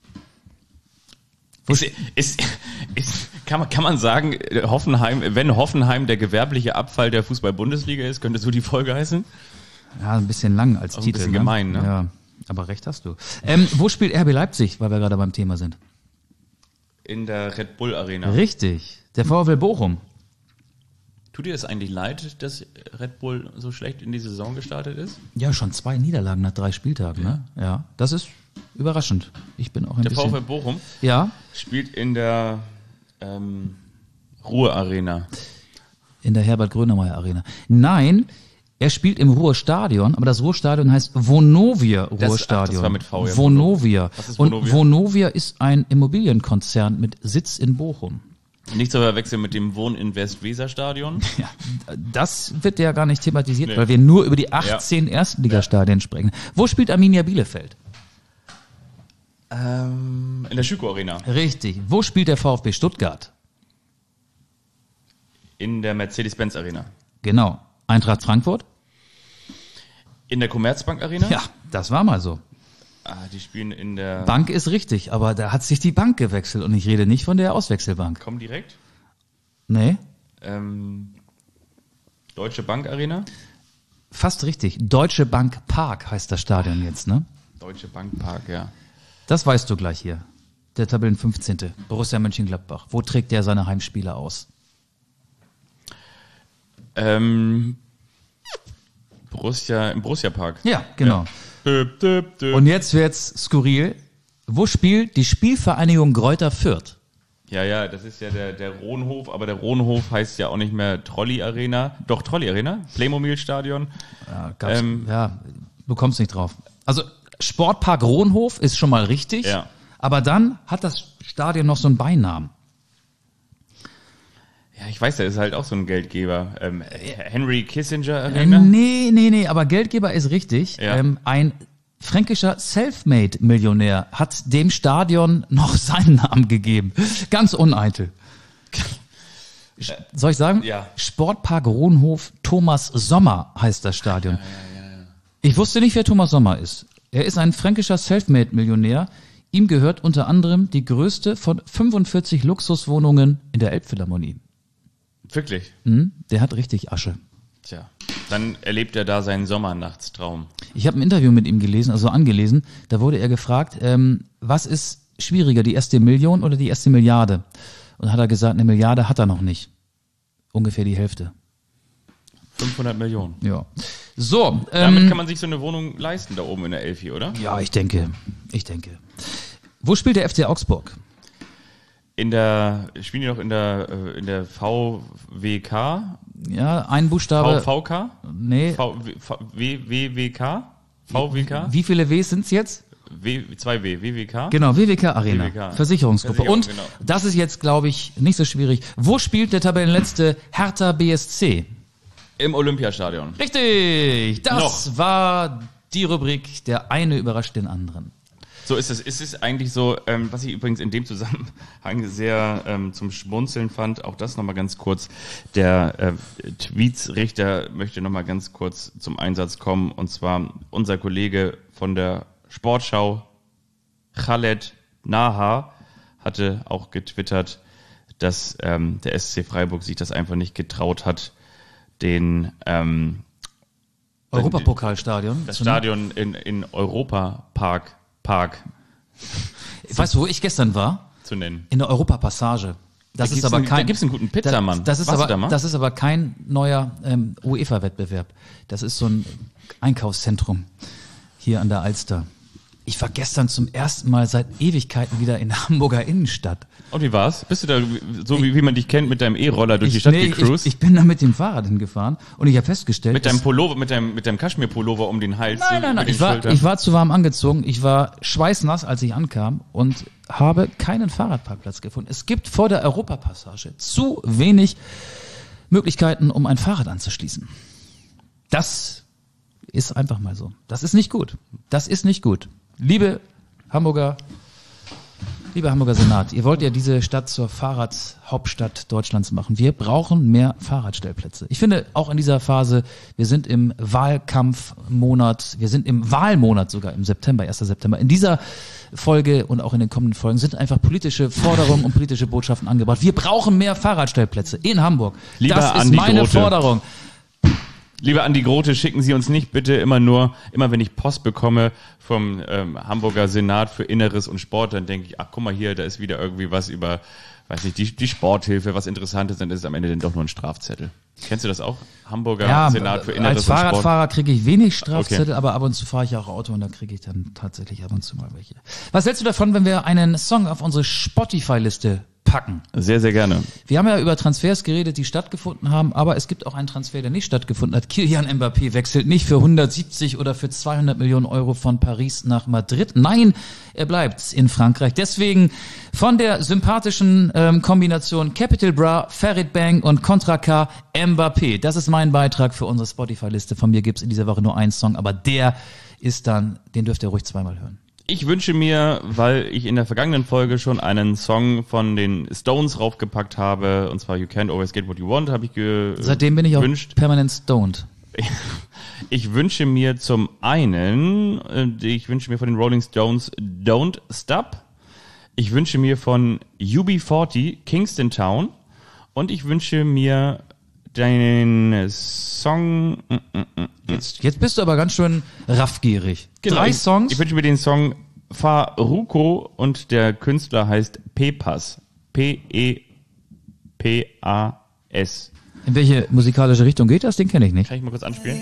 kann man sagen, Hoffenheim, wenn Hoffenheim der gewerbliche Abfall der Fußball-Bundesliga ist, könnte so die Folge heißen? Ja, ein bisschen lang als Auch ein Titel. bisschen gemein, ne? Ja, aber recht hast du. Wo spielt RB Leipzig, weil wir gerade beim Thema sind? In der Red Bull Arena. Richtig. Der VfL Bochum. Tut dir das eigentlich leid, dass Red Bull so schlecht in die Saison gestartet ist? Ja, schon 2 Niederlagen nach 3 Spieltagen, ne? Ja, das ist überraschend. Ich bin auch ein Der bisschen... VfL Bochum Ja, spielt in der Ruhr Arena. in der Herbert-Grönemeyer Arena. Nein, er spielt im Ruhrstadion, aber das Ruhrstadion heißt Vonovia Ruhrstadion. das war mit V, ja. Vonovia. Was ist Und Vonovia? Vonovia ist ein Immobilienkonzern mit Sitz in Bochum. Nicht zu verwechseln mit dem Wohninvest-Weser-Stadion. Ja, das wird ja gar nicht thematisiert, Nee. weil wir nur über die 18 Erstligastadien sprechen. Wo spielt Arminia Bielefeld? In der Schüko Arena. Richtig. Wo spielt der VfB Stuttgart? In der Mercedes-Benz Arena. Genau. Eintracht Frankfurt? In der Commerzbank Arena? Ja, das war mal so. Die spielen in der... Bank ist richtig, aber da hat sich die Bank gewechselt und ich rede nicht von der Auswechselbank. Komm direkt. Nee? Deutsche Bank Arena? Fast richtig. Deutsche Bank Park heißt das Stadion jetzt, ne? Deutsche Bank Park, ja. Das weißt du gleich hier. Der Tabellen 15. Borussia Mönchengladbach. Wo trägt der seine Heimspiele aus? Im Borussia Park. Ja, genau. Ja. Und jetzt wird's skurril. Wo spielt die Spielvereinigung Greuther Fürth? Ja, das ist ja der Rohnhof, aber der Rohnhof heißt ja auch nicht mehr Trolley Arena. Doch, Trolley Arena, Playmobil Stadion. Ja, du kommst nicht drauf. Also Sportpark Rohnhof ist schon mal richtig, Ja. aber dann hat das Stadion noch so einen Beinamen. Ja, ich weiß, der ist halt auch so ein Geldgeber. Henry Kissinger Arena? Nee, aber Geldgeber ist richtig. Ja. Ein fränkischer Selfmade-Millionär hat dem Stadion noch seinen Namen gegeben. Ganz uneitel. Soll ich sagen? Ja. Sportpark Rohnhof Thomas Sommer heißt das Stadion. Ja. Ich wusste nicht, wer Thomas Sommer ist. Er ist ein fränkischer Selfmade-Millionär. Ihm gehört unter anderem die größte von 45 Luxuswohnungen in der Elbphilharmonie. Wirklich? Der hat richtig Asche. Tja, dann erlebt er da seinen Sommernachtstraum. Ich habe ein Interview mit ihm gelesen, also angelesen. Da wurde er gefragt, was ist schwieriger, die erste Million oder die erste Milliarde? Und dann hat er gesagt, 1 Milliarde hat er noch nicht. Ungefähr die Hälfte. 500 Millionen. Ja. So. Damit kann man sich so eine Wohnung leisten da oben in der Elfi, oder? Ja, ich denke. Wo spielt der FC Augsburg? Spielen die noch in der VWK? Ja, ein Buchstabe. VVK? Nee. WWK? VWK? Wie viele Ws sind's jetzt? 2W, WWK? Genau, WWK Arena. WWK. Versicherungsgruppe. Versicherung, Und genau. das ist jetzt, glaube ich, nicht so schwierig. Wo spielt der Tabellenletzte Hertha BSC? Im Olympiastadion. Richtig, das war die Rubrik, der eine überrascht den anderen. So ist es. Ist es eigentlich so, was ich übrigens in dem Zusammenhang sehr zum Schmunzeln fand, auch das nochmal ganz kurz, der Tweetsrichter möchte nochmal ganz kurz zum Einsatz kommen, und zwar unser Kollege von der Sportschau, Khaled Naha, hatte auch getwittert, dass der SC Freiburg sich das einfach nicht getraut hat, den Europapokalstadion. das Stadion in Europa Park Weißt du, wo ich gestern war? zu nennen. In der Europapassage. Das Da ist gibt's aber einen- kein. da gibt's einen guten Pizzamann. Das ist Warst du da mal? das ist aber kein neuer UEFA-Wettbewerb. Das ist so ein Einkaufszentrum hier an der Alster. Ich war gestern zum ersten Mal seit Ewigkeiten wieder in der Hamburger Innenstadt. Und wie war's? Bist du da so wie man dich kennt mit deinem E-Roller durch die Stadt gecruised? Ich bin da mit dem Fahrrad hingefahren und ich habe festgestellt, Mit deinem Pullover, mit deinem Kaschmir-Pullover um den Hals. Nein. über den Ich war Schultern. zu warm angezogen. Ich war schweißnass, als ich ankam und habe keinen Fahrradparkplatz gefunden. Es gibt vor der Europapassage zu wenig Möglichkeiten, um ein Fahrrad anzuschließen. Das ist einfach mal so. Das ist nicht gut. Lieber Hamburger Senat, ihr wollt ja diese Stadt zur Fahrradhauptstadt Deutschlands machen. Wir brauchen mehr Fahrradstellplätze. Ich finde, auch in dieser Phase, wir sind im Wahlkampfmonat, wir sind im Wahlmonat sogar im September, 1. September. In dieser Folge und auch in den kommenden Folgen sind einfach politische Forderungen und politische Botschaften angebracht. Wir brauchen mehr Fahrradstellplätze in Hamburg. Lieber Das ist Andi meine Grote. Forderung. Lieber Andi Grote, schicken Sie uns nicht bitte immer wenn ich Post bekomme vom Hamburger Senat für Inneres und Sport, dann denke ich, ach guck mal hier, da ist wieder irgendwie was über, weiß nicht, die Sporthilfe, was Interessantes, dann ist es am Ende dann doch nur ein Strafzettel. Kennst du das auch? Hamburger Senat für Inneres als und Sport. Fahrradfahrer kriege ich wenig Strafzettel, aber ab und zu fahre ich auch Auto und da kriege ich dann tatsächlich ab und zu mal welche. Was hältst du davon, wenn wir einen Song auf unsere Spotify-Liste packen? Sehr, sehr gerne. Wir haben ja über Transfers geredet, die stattgefunden haben, aber es gibt auch einen Transfer, der nicht stattgefunden hat. Kylian Mbappé wechselt nicht für 170 oder für 200 Millionen Euro von Paris nach Madrid. Nein, er bleibt in Frankreich. Deswegen von der sympathischen Kombination Capital Bra, Farid Bang und Contra K, Mbappé. Das ist mein Beitrag für unsere Spotify-Liste. Von mir gibt's in dieser Woche nur einen Song, aber den dürft ihr ruhig zweimal hören. Ich wünsche mir, weil ich in der vergangenen Folge schon einen Song von den Stones raufgepackt habe, und zwar You Can't Always Get What You Want, habe ich Seitdem bin ich auch gewünscht. permanent stoned. Ich wünsche mir zum einen, ich wünsche mir von den Rolling Stones Don't Stop. Ich wünsche mir von UB40 Kingston Town. Und ich wünsche mir den Song... Jetzt bist du aber ganz schön raffgierig. Genau, 3 Songs. Ich wünsche mir den Song Farruko und der Künstler heißt Pepas. P-E-P-A-S. In welche musikalische Richtung geht das? Den kenne ich nicht. Kann ich mal kurz anspielen?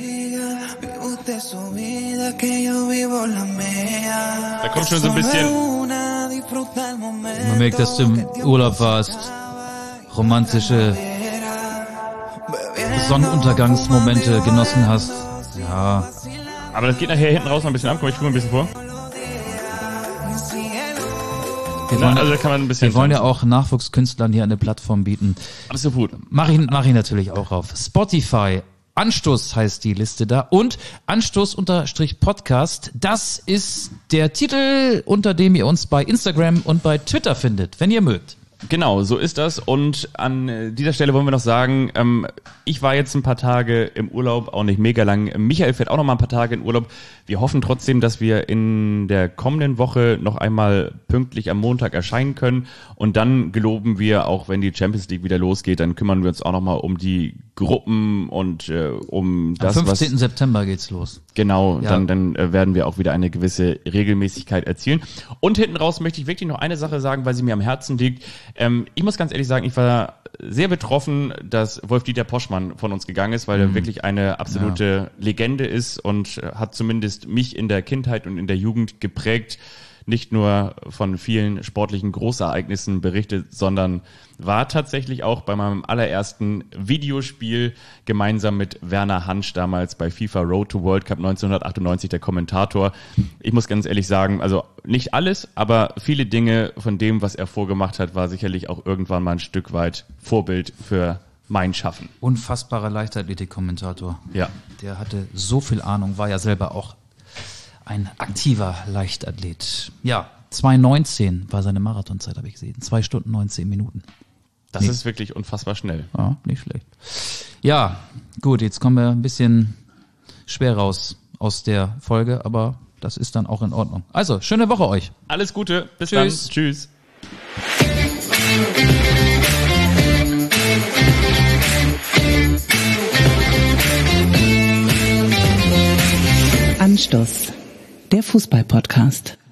Da kommt schon so ein bisschen... Man merkt, dass du im Urlaub warst. Romantische Sonnenuntergangsmomente genossen hast. Ja. Aber das geht nachher hinten raus noch ein bisschen ab. Komm, ich spule ein bisschen vor. Also da kann man ein bisschen... Wir wollen ja auch Nachwuchskünstlern hier eine Plattform bieten. Absolut. Mach ich natürlich auch auf Spotify. Anstoß heißt die Liste da. Und Anstoß_Podcast, das ist der Titel, unter dem ihr uns bei Instagram und bei Twitter findet, wenn ihr mögt. Genau, so ist das. Und an dieser Stelle wollen wir noch sagen, ich war jetzt ein paar Tage im Urlaub, auch nicht mega lang. Michael fährt auch noch mal ein paar Tage in Urlaub. Wir hoffen trotzdem, dass wir in der kommenden Woche noch einmal pünktlich am Montag erscheinen können. Und dann geloben wir, auch wenn die Champions League wieder losgeht, dann kümmern wir uns auch noch mal um die Gruppen und um das, am 15. September geht's los. Genau, Ja. dann werden wir auch wieder eine gewisse Regelmäßigkeit erzielen. Und hinten raus möchte ich wirklich noch eine Sache sagen, weil sie mir am Herzen liegt. Ich muss ganz ehrlich sagen, ich war sehr betroffen, dass Wolf-Dieter Poschmann von uns gegangen ist, weil er wirklich eine absolute Legende ist und hat zumindest mich in der Kindheit und in der Jugend geprägt. Nicht nur von vielen sportlichen Großereignissen berichtet, sondern war tatsächlich auch bei meinem allerersten Videospiel gemeinsam mit Werner Hansch damals bei FIFA Road to World Cup 1998 der Kommentator. Ich muss ganz ehrlich sagen, also nicht alles, aber viele Dinge von dem, was er vorgemacht hat, war sicherlich auch irgendwann mal ein Stück weit Vorbild für mein Schaffen. Unfassbarer Leichtathletik-Kommentator. Ja. Der hatte so viel Ahnung, war ja selber auch ein aktiver Leichtathlet. Ja, 2:19 war seine Marathonzeit, habe ich gesehen. 2 Stunden 19 Minuten. Das ist wirklich unfassbar schnell. Ja, nicht schlecht. Ja, gut, jetzt kommen wir ein bisschen schwer raus aus der Folge, aber das ist dann auch in Ordnung. Also, schöne Woche euch. Alles Gute, bis Tschüss. dann. Tschüss. Anstoß, der Fußball-Podcast.